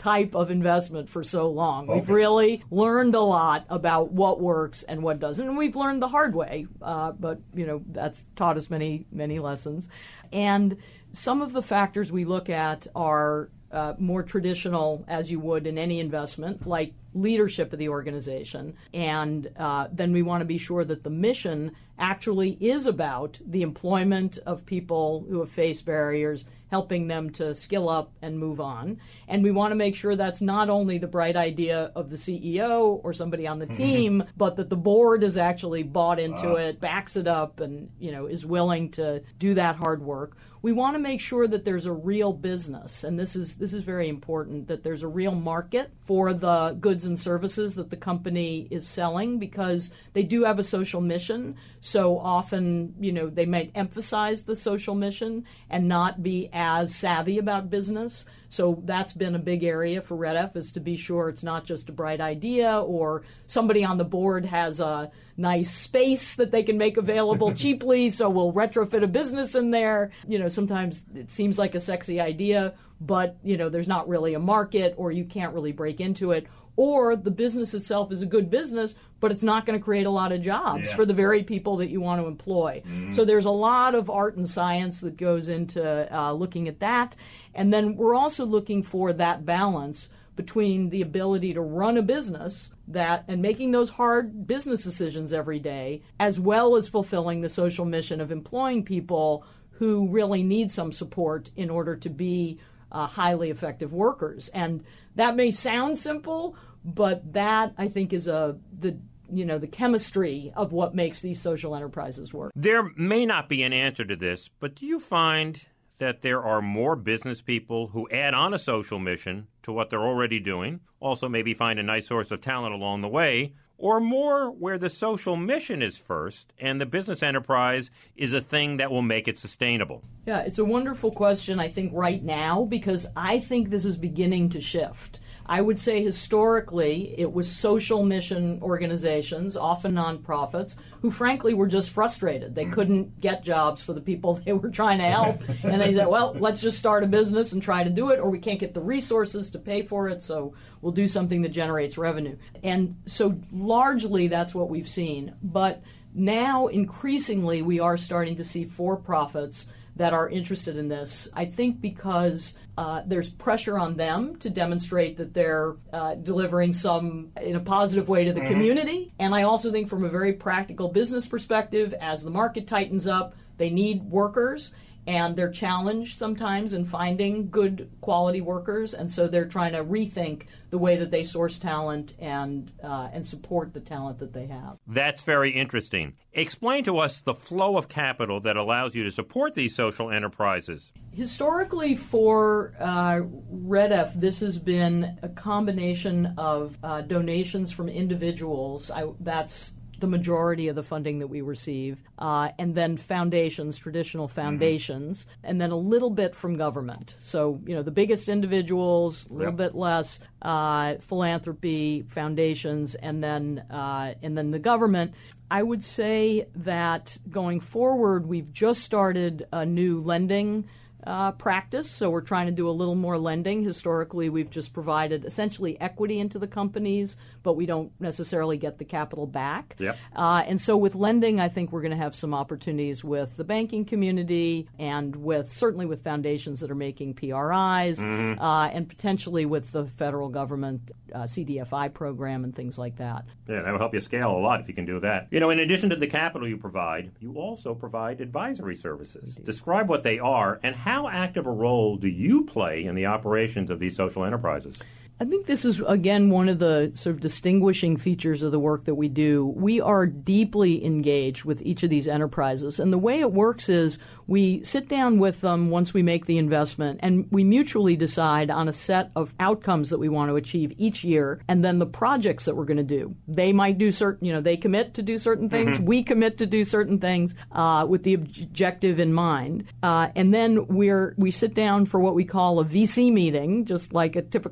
type of investment for so long. Focus. We've really learned a lot about what works and what doesn't, and we've learned the hard way, uh, but, you know, that's taught us many, many lessons. And some of the factors we look at are uh, more traditional, as you would in any investment, like leadership of the organization. And uh, then we want to be sure that the mission actually is about the employment of people who have faced barriers, helping them to skill up and move on. And we want to make sure that's not only the bright idea of the C E O or somebody on the team, but that the board is actually bought into uh. it, backs it up, and, you know, is willing to do that hard work. We want to make sure that there's a real business, and this is this is very important, that there's a real market for the goods and services that the company is selling, because they do have a social mission. So often, you know, they might emphasize the social mission and not be as savvy about business. So that's been a big area for Red F, is to be sure it's not just a bright idea or somebody on the board has a nice space that they can make available cheaply, so we'll retrofit a business in there. You know, sometimes it seems like a sexy idea, but, you know, there's not really a market, or you can't really break into it. Or the business itself is a good business, but it's not going to create a lot of jobs yeah. for the very people that you want to employ. Mm. So there's a lot of art and science that goes into uh, looking at that. And then we're also looking for that balance between the ability to run a business that and making those hard business decisions every day, as well as fulfilling the social mission of employing people who really need some support in order to be uh, highly effective workers. And that may sound simple, but that, I think, is a the you know the chemistry of what makes these social enterprises work. There may not be an answer to this, but do you find that there are more business people who add on a social mission to what they're already doing, also maybe find a nice source of talent along the way, or more where the social mission is first and the business enterprise is a thing that will make it sustainable? Yeah, it's a wonderful question, I think, right now, because I think this is beginning to shift. I would say historically it was social mission organizations, often nonprofits, who frankly were just frustrated. They couldn't get jobs for the people they were trying to help. And they said, well, let's just start a business and try to do it, or we can't get the resources to pay for it, so we'll do something that generates revenue. And so largely that's what we've seen. But now increasingly we are starting to see for-profits that are interested in this, I think because uh, there's pressure on them to demonstrate that they're uh, delivering some in a positive way to the mm-hmm. community. And I also think from a very practical business perspective, as the market tightens up, they need workers, and they're challenged sometimes in finding good quality workers, and so they're trying to rethink the way that they source talent and uh, and support the talent that they have. That's very interesting. Explain to us the flow of capital that allows you to support these social enterprises. Historically, for uh, Red F, this has been a combination of uh, donations from individuals. I, that's the majority of the funding that we receive, uh, and then foundations, traditional foundations, mm-hmm. and then a little bit from government. So, you know, the biggest individuals, a little yep. bit less, uh, philanthropy, foundations, and then uh, and then the government. I would say that going forward, we've just started a new lending Uh, practice, so we're trying to do a little more lending. Historically, we've just provided essentially equity into the companies, but we don't necessarily get the capital back. Yep. Uh, and so with lending, I think we're going to have some opportunities with the banking community and with certainly with foundations that are making P R Is, mm-hmm. uh, and potentially with the federal government uh, C D F I program and things like that. Yeah, that will help you scale a lot if you can do that. You know, in addition to the capital you provide, you also provide advisory services. Indeed. Describe what they are and how How active a role do you play in the operations of these social enterprises? I think this is, again, one of the sort of distinguishing features of the work that we do. We are deeply engaged with each of these enterprises. And the way it works is we sit down with them once we make the investment, and we mutually decide on a set of outcomes that we want to achieve each year, and then the projects that we're going to do. They might do certain, you know, they commit to do certain things. Mm-hmm. We commit to do certain things uh, with the objective in mind. Uh, and then we're we sit down for what we call a V C meeting, just like a typical investor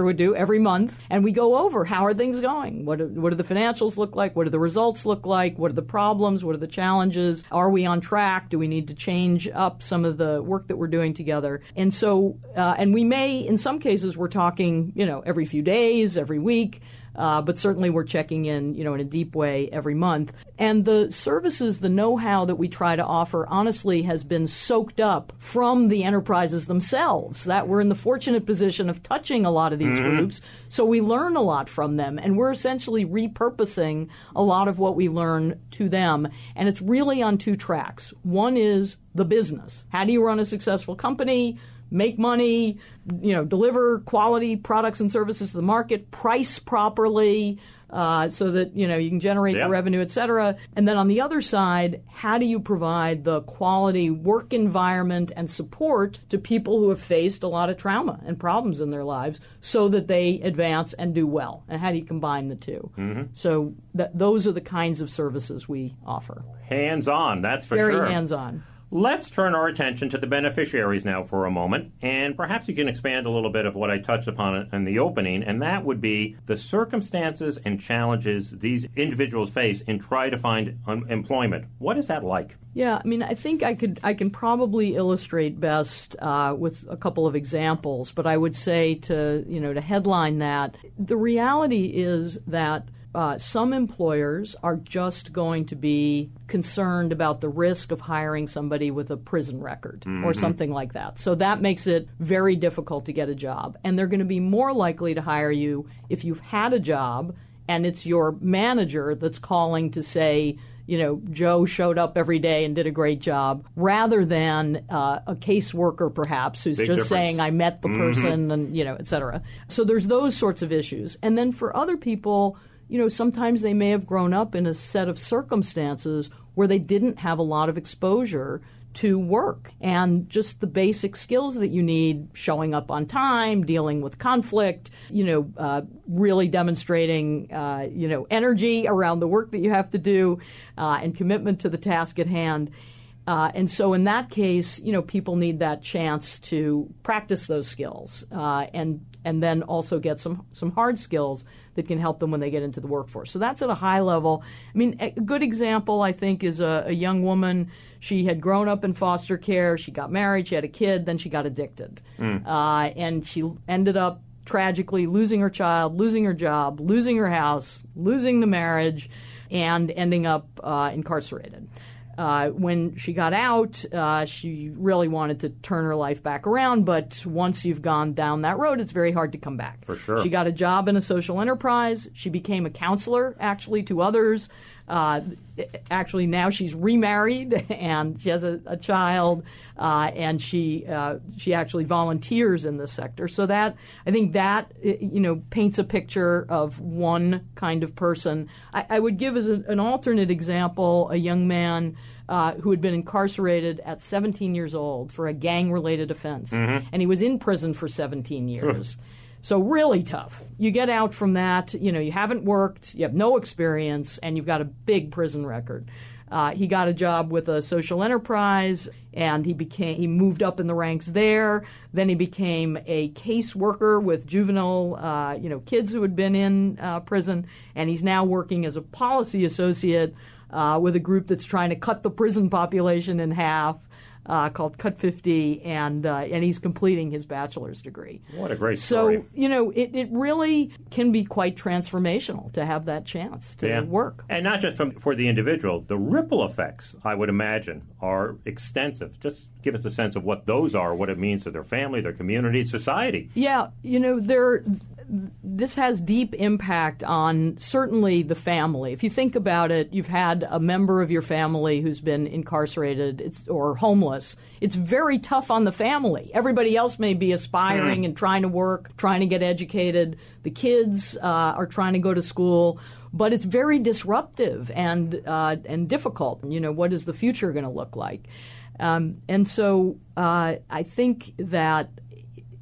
director would do every month, and we go over how are things going? What do, what do the financials look like? What do the results look like? What are the problems? What are the challenges? Are we on track? Do we need to change up some of the work that we're doing together? And so, uh, and we may, in some cases, we're talking, you know, every few days, every week. Uh, but certainly we're checking in, you know, in a deep way every month. And the services, the know-how that we try to offer, honestly, has been soaked up from the enterprises themselves. That we're in the fortunate position of touching a lot of these mm-hmm. groups, so we learn a lot from them. And we're essentially repurposing a lot of what we learn to them. And it's really on two tracks. One is the business. How do you run a successful company? Make money, you know, deliver quality products and services to the market, price properly uh, so that, you know, you can generate yeah. the revenue, et cetera. And then on the other side, how do you provide the quality work environment and support to people who have faced a lot of trauma and problems in their lives so that they advance and do well? And how do you combine the two? Mm-hmm. So th- those are the kinds of services we offer. Hands-on, that's for Very sure. Very hands-on. Let's turn our attention to the beneficiaries now for a moment, and perhaps you can expand a little bit of what I touched upon in the opening, and that would be the circumstances and challenges these individuals face in trying to find un- employment. What is that like? Yeah, I mean, I think I could I can probably illustrate best uh, with a couple of examples, but I would say to you know to headline that the reality is that Uh, some employers are just going to be concerned about the risk of hiring somebody with a prison record mm-hmm. or something like that. So that makes it very difficult to get a job. And they're going to be more likely to hire you if you've had a job and it's your manager that's calling to say, you know, Joe showed up every day and did a great job, rather than uh, a caseworker perhaps who's Big just difference. saying, I met the person mm-hmm. and, you know, et cetera. So there's those sorts of issues. And then for other people, you know, sometimes they may have grown up in a set of circumstances where they didn't have a lot of exposure to work and just the basic skills that you need, showing up on time, dealing with conflict, you know, uh, really demonstrating, uh, you know, energy around the work that you have to do uh, and commitment to the task at hand. Uh, and so in that case, you know, people need that chance to practice those skills uh, and and then also get some, some hard skills that can help them when they get into the workforce. So that's at a high level. I mean, a good example, I think, is a, a young woman. She had grown up in foster care. She got married. She had a kid. Then she got addicted. Mm. Uh, and she ended up tragically losing her child, losing her job, losing her house, losing the marriage, and ending up uh, incarcerated. Uh, when she got out, uh, she really wanted to turn her life back around, but once you've gone down that road, it's very hard to come back. For sure. She got a job in a social enterprise. She became a counselor, actually, to others. Uh, actually, now she's remarried and she has a, a child, uh, and she uh, she actually volunteers in this sector. So that I think that you know paints a picture of one kind of person. I, I would give as a, an alternate example a young man uh, who had been incarcerated at seventeen years old for a gang-related offense, mm-hmm. and he was in prison for seventeen years. So really tough. You get out from that, you know, you haven't worked, you have no experience, and you've got a big prison record. Uh, he got a job with a social enterprise, and he became he moved up in the ranks there. Then he became a caseworker with juvenile, uh, you know, kids who had been in uh, prison, and he's now working as a policy associate uh, with a group that's trying to cut the prison population in half. Uh, called Cut fifty, and uh, and he's completing his bachelor's degree. What a great story. So, you know, it, it really can be quite transformational to have that chance to yeah. work. And not just from, for the individual. The ripple effects, I would imagine, are extensive. Just give us a sense of what those are, what it means to their family, their community, society. Yeah, you know, there. This has deep impact on certainly the family. If you think about it, you've had a member of your family who's been incarcerated it's, or homeless. It's very tough on the family. Everybody else may be aspiring mm. and trying to work, trying to get educated. The kids uh, are trying to go to school. But it's very disruptive and uh, and difficult. You know, what is the future going to look like? Um, and so uh, I think that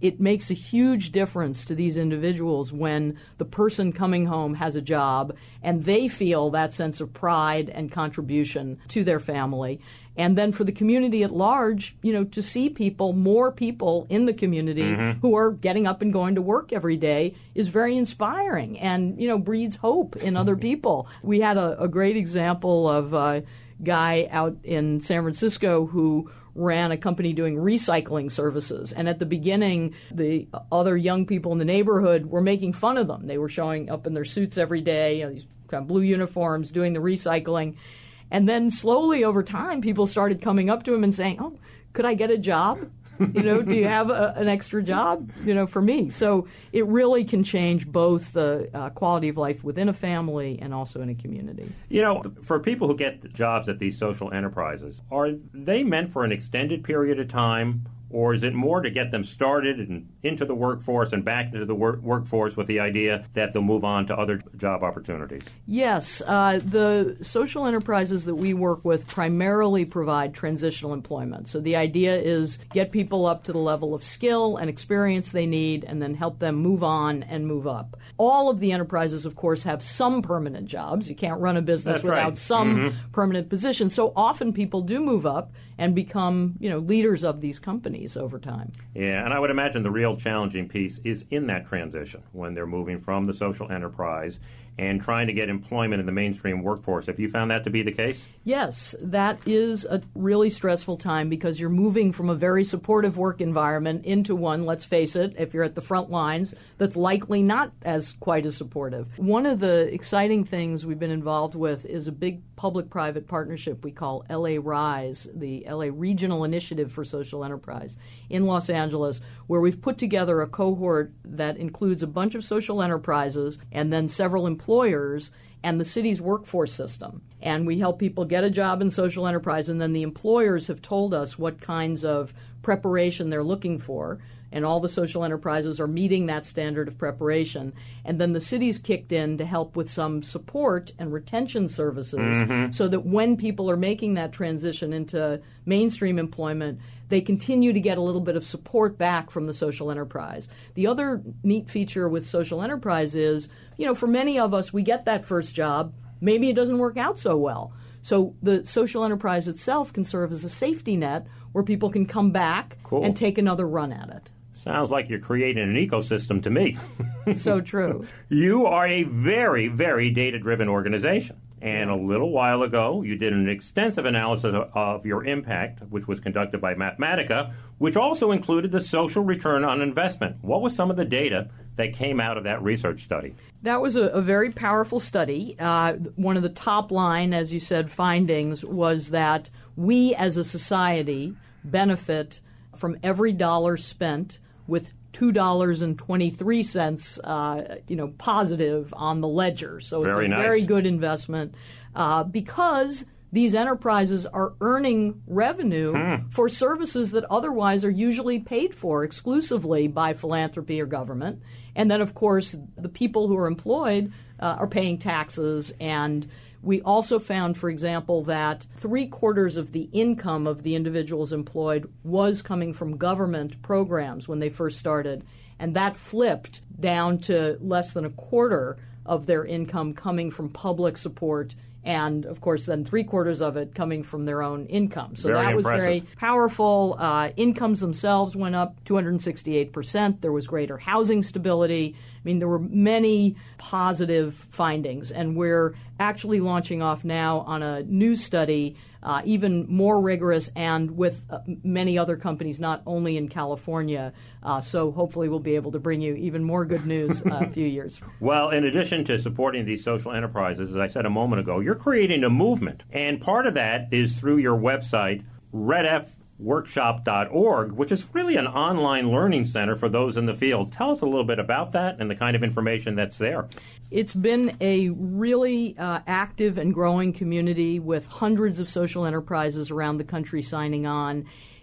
it makes a huge difference to these individuals when the person coming home has a job and they feel that sense of pride and contribution to their family. And then for the community at large, you know, to see people, more people in the community mm-hmm. who are getting up and going to work every day is very inspiring and, you know, breeds hope in other people. We had a, a great example of a guy out in San Francisco who ran a company doing recycling services. And at the beginning, the other young people in the neighborhood were making fun of them. They were showing up in their suits every day, you know, these kind of blue uniforms, doing the recycling. And then slowly over time, people started coming up to him and saying, oh, could I get a job? You know, do you have a, an extra job, you know, for me? So it really can change both the uh, quality of life within a family and also in a community. You know, for people who get jobs at these social enterprises, are they meant for an extended period of time? Or is it more to get them started and into the workforce and back into the work- workforce with the idea that they'll move on to other job opportunities? Yes. Uh, the social enterprises that we work with primarily provide transitional employment. So the idea is get people up to the level of skill and experience they need and then help them move on and move up. All of the enterprises, of course, have some permanent jobs. You can't run a business That's without right. some mm-hmm. permanent position. So often people do move up and become, you know, leaders of these companies over time. Yeah, and I would imagine the real challenging piece is in that transition when they're moving from the social enterprise and trying to get employment in the mainstream workforce. Have you found that to be the case? Yes, that is a really stressful time because you're moving from a very supportive work environment into one, let's face it, if you're at the front lines, that's likely not as quite as supportive. One of the exciting things we've been involved with is a big public-private partnership we call L A RISE, the L A Regional Initiative for Social Enterprise in Los Angeles, where we've put together a cohort that includes a bunch of social enterprises and then several employers and the city's workforce system. And we help people get a job in social enterprise, and then the employers have told us what kinds of preparation they're looking for, and all the social enterprises are meeting that standard of preparation. And then the city's kicked in to help with some support and retention services mm-hmm. so that when people are making that transition into mainstream employment, they continue to get a little bit of support back from the social enterprise. The other neat feature with social enterprise is, you know, for many of us, we get that first job. Maybe it doesn't work out so well. So the social enterprise itself can serve as a safety net where people can come back cool. and take another run at it. Sounds like you're creating an ecosystem to me. So true. You are a very, very data-driven organization. And a little while ago, you did an extensive analysis of your impact, which was conducted by Mathematica, which also included the social return on investment. What was some of the data that came out of that research study? That was a, a very powerful study. Uh, one of the top line, as you said, findings was that we as a society benefit from every dollar spent with two dollars and twenty-three cents, uh, you know, positive on the ledger. So it's very a nice. very good investment uh, because these enterprises are earning revenue hmm. for services that otherwise are usually paid for exclusively by philanthropy or government. And then, of course, the people who are employed uh, are paying taxes. And we also found, for example, that three quarters of the income of the individuals employed was coming from government programs when they first started. And that flipped down to less than a quarter of their income coming from public support. And, of course, then three-quarters of it coming from their own income. So very that was impressive. very powerful. Uh, incomes themselves went up two hundred sixty-eight percent. There was greater housing stability. I mean, there were many positive findings. And we're actually launching off now on a new study, uh, even more rigorous, and with uh, many other companies, not only in California. Uh, so hopefully we'll be able to bring you even more good news uh, a few years. Well, in addition to supporting these social enterprises, as I said a moment ago, you're creating a movement. And part of that is through your website, red f workshop dot org, which is really an online learning center for those in the field. Tell us a little bit about that and the kind of information that's there. It's been a really uh, active and growing community with hundreds of social enterprises around the country signing on.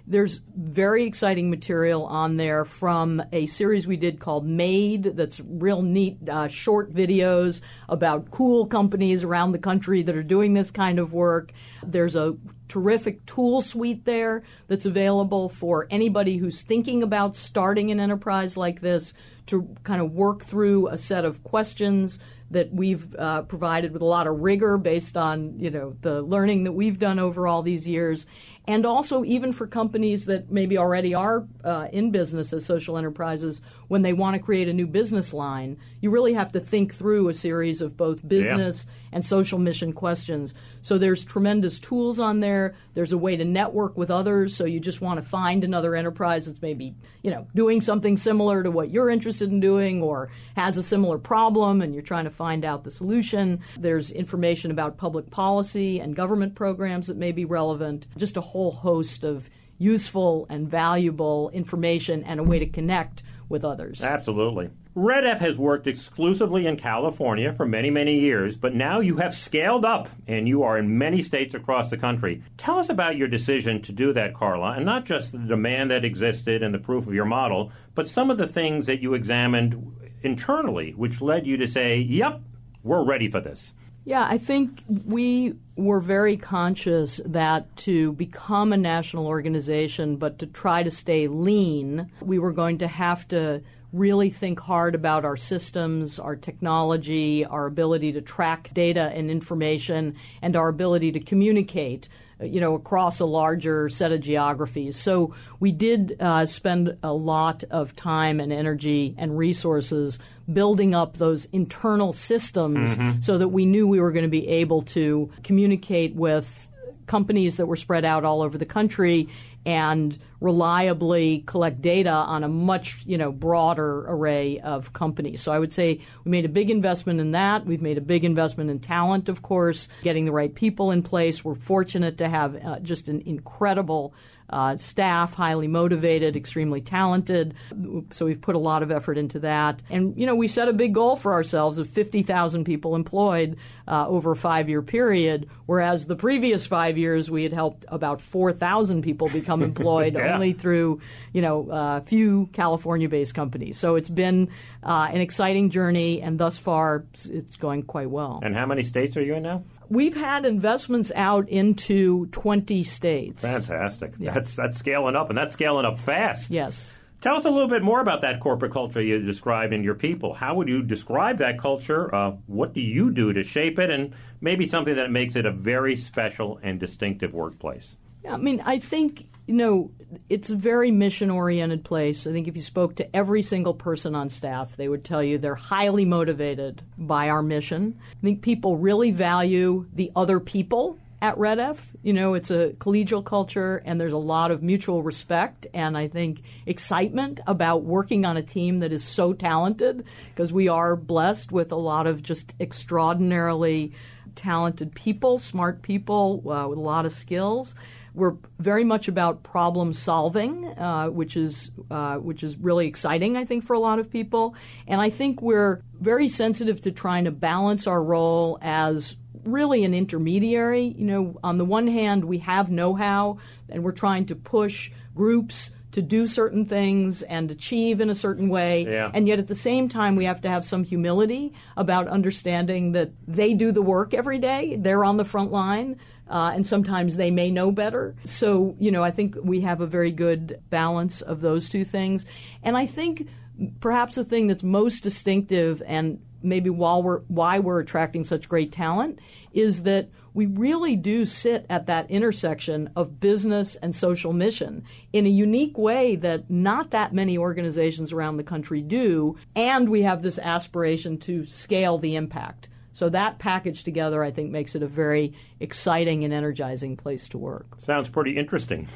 There's very exciting material on there from a series we did called Made that's real neat uh, short videos about cool companies around the country that are doing this kind of work. There's a terrific tool suite there that's available for anybody who's thinking about starting an enterprise like this to kind of work through a set of questions that we've uh, provided with a lot of rigor based on, you know, the learning that we've done over all these years. And also even for companies that maybe already are uh, in business as social enterprises, when they want to create a new business line, you really have to think through a series of both business yeah. and social mission questions. So there's tremendous tools on there. There's a way to network with others. So you just want to find another enterprise that's maybe, you know, doing something similar to what you're interested in doing or has a similar problem and you're trying to find out the solution. There's information about public policy and government programs that may be relevant. Just a whole host of useful and valuable information and a way to connect with others. Absolutely. Red F has worked exclusively in California for many, many years, but now you have scaled up and you are in many states across the country. Tell us about your decision to do that, Carla, and not just the demand that existed and the proof of your model, but some of the things that you examined internally, which led you to say, yep, we're ready for this. Yeah, I think we were very conscious that to become a national organization, but to try to stay lean, we were going to have to really think hard about our systems, our technology, our ability to track data and information, and our ability to communicate, you know, across a larger set of geographies. So we did uh, spend a lot of time and energy and resources building up those internal systems mm-hmm. so that we knew we were going to be able to communicate with companies that were spread out all over the country and reliably collect data on a much, you know, broader array of companies. So I would say we made a big investment in that. We've made a big investment in talent, of course, getting the right people in place. We're fortunate to have uh, just an incredible Uh, staff, highly motivated, extremely talented. So we've put a lot of effort into that. And, you know, we set a big goal for ourselves of fifty thousand people employed uh, over a five-year period, whereas the previous five years we had helped about four thousand people become employed yeah. only through, you know, a uh, few California-based companies. So it's been uh, an exciting journey, and thus far it's going quite well. And how many states are you in now? We've had investments out into twenty states. Fantastic. Yeah. That's that's scaling up, and that's scaling up fast. Yes. Tell us a little bit more about that corporate culture you described in your people. How would you describe that culture? Uh, what do you do to shape it? And maybe something that makes it a very special and distinctive workplace. Yeah, I mean, I think, you know, it's a very mission-oriented place. I think if you spoke to every single person on staff, they would tell you they're highly motivated by our mission. I think people really value the other people at Red F. You know, it's a collegial culture, and there's a lot of mutual respect and I think excitement about working on a team that is so talented, because we are blessed with a lot of just extraordinarily talented people, smart people uh, with a lot of skills. We're very much about problem solving, uh, which is uh, which is really exciting, I think, for a lot of people. And I think we're very sensitive to trying to balance our role as really an intermediary. You know, on the one hand, we have know-how, and we're trying to push groups to do certain things and achieve in a certain way. Yeah. And yet at the same time, we have to have some humility about understanding that they do the work every day. They're on the front line. Uh, and sometimes they may know better. So, you know, I think we have a very good balance of those two things. And I think perhaps the thing that's most distinctive, and maybe while we're, why we're attracting such great talent, is that we really do sit at that intersection of business and social mission in a unique way that not that many organizations around the country do. And we have this aspiration to scale the impact. So that package together, I think, makes it a very exciting and energizing place to work. Sounds pretty interesting.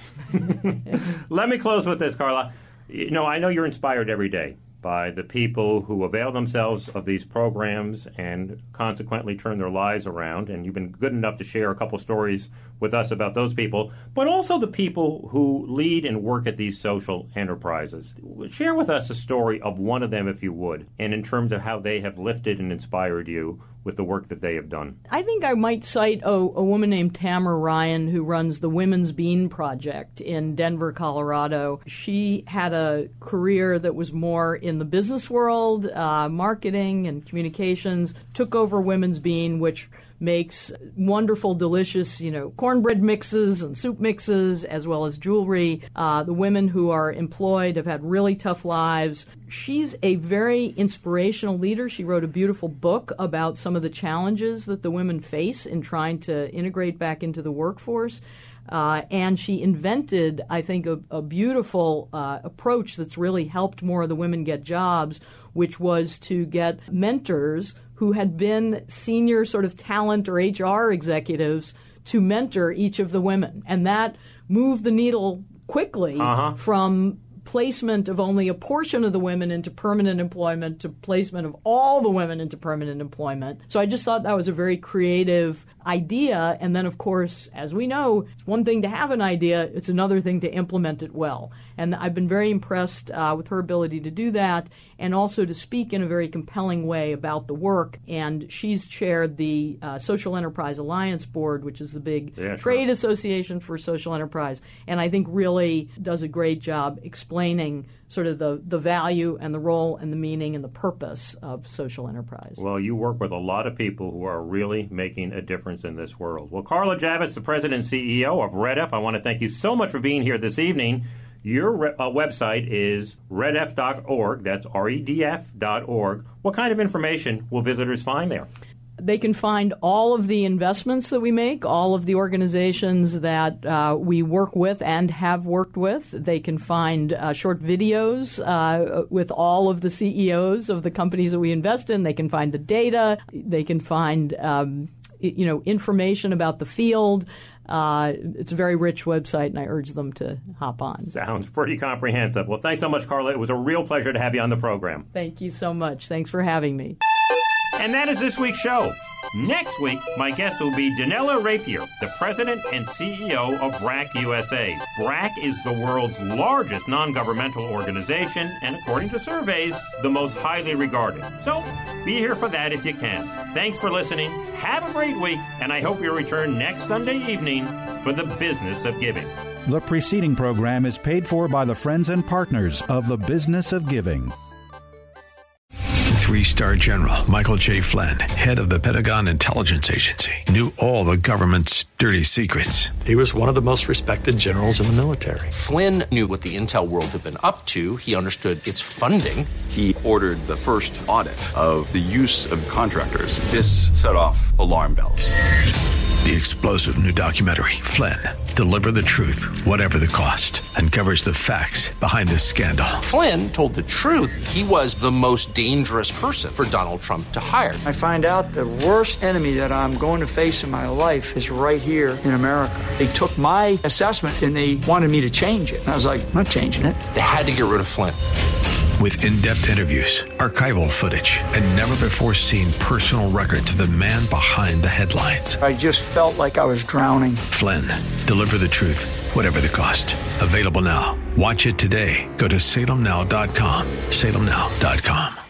Let me close with this, Carla. You know, I know you're inspired every day by the people who avail themselves of these programs and consequently turn their lives around. And you've been good enough to share a couple stories with us about those people, but also the people who lead and work at these social enterprises. Share with us a story of one of them, if you would, and in terms of how they have lifted and inspired you, with the work that they have done. I think I might cite a, a woman named Tamara Ryan who runs the Women's Bean Project in Denver, Colorado. She had a career that was more in the business world, uh, marketing and communications, took over Women's Bean, which makes wonderful, delicious, you know, cornbread mixes and soup mixes, as well as jewelry. Uh, the women who are employed have had really tough lives. She's a very inspirational leader. She wrote a beautiful book about some of the challenges that the women face in trying to integrate back into the workforce. Uh, and she invented, I think, a, a beautiful uh, approach that's really helped more of the women get jobs, which was to get mentors who had been senior sort of talent or H R executives to mentor each of the women. And that moved the needle quickly uh-huh. from placement of only a portion of the women into permanent employment to placement of all the women into permanent employment. So I just thought that was a very creative idea. And then, of course, as we know, it's one thing to have an idea, it's another thing to implement it well. And I've been very impressed uh, with her ability to do that and also to speak in a very compelling way about the work. And she's chaired the uh, Social Enterprise Alliance Board, which is the big yeah, trade sure. association for social enterprise, and I think really does a great job explaining sort of the, the value and the role and the meaning and the purpose of social enterprise. Well, you work with a lot of people who are really making a difference in this world. Well, Carla Javits, the President and C E O of REDF, I want to thank you so much for being here this evening. Your re- uh, website is redf dot org. That's R E D F dot org. What kind of information will visitors find there? They can find all of the investments that we make, all of the organizations that uh, we work with and have worked with. They can find uh, short videos uh, with all of the C E Os of the companies that we invest in. They can find the data. They can find um, you know, information about the field. Uh, it's a very rich website, and I urge them to hop on. Sounds pretty comprehensive. Well, thanks so much, Carla. It was a real pleasure to have you on the program. Thank you so much. Thanks for having me. And that is this week's show. Next week, my guest will be Donella Rapier, the president and C E O of B R A C U S A. B R A C is the world's largest non-governmental organization, and according to surveys, the most highly regarded. So be here for that if you can. Thanks for listening. Have a great week, and I hope you return next Sunday evening for the Business of Giving. The preceding program is paid for by the friends and partners of the Business of Giving. Three-star General Michael J. Flynn, head of the Pentagon Intelligence Agency, knew all the government's dirty secrets. He was one of the most respected generals in the military. Flynn knew what the intel world had been up to. He understood its funding. He ordered the first audit of the use of contractors. This set off alarm bells. The explosive new documentary, Flynn, Deliver the Truth, Whatever the Cost, uncovers the facts behind this scandal. Flynn told the truth. He was the most dangerous person for Donald Trump to hire. I find out the worst enemy that I'm going to face in my life is right here in America. They took my assessment and they wanted me to change it. And I was like, I'm not changing it. They had to get rid of Flynn. With in-depth interviews, archival footage, and never-before-seen personal records of the man behind the headlines. I just felt like I was drowning. Flynn, Deliver the Truth, Whatever the Cost. Available now. Watch it today. Go to salem now dot com. salem now dot com.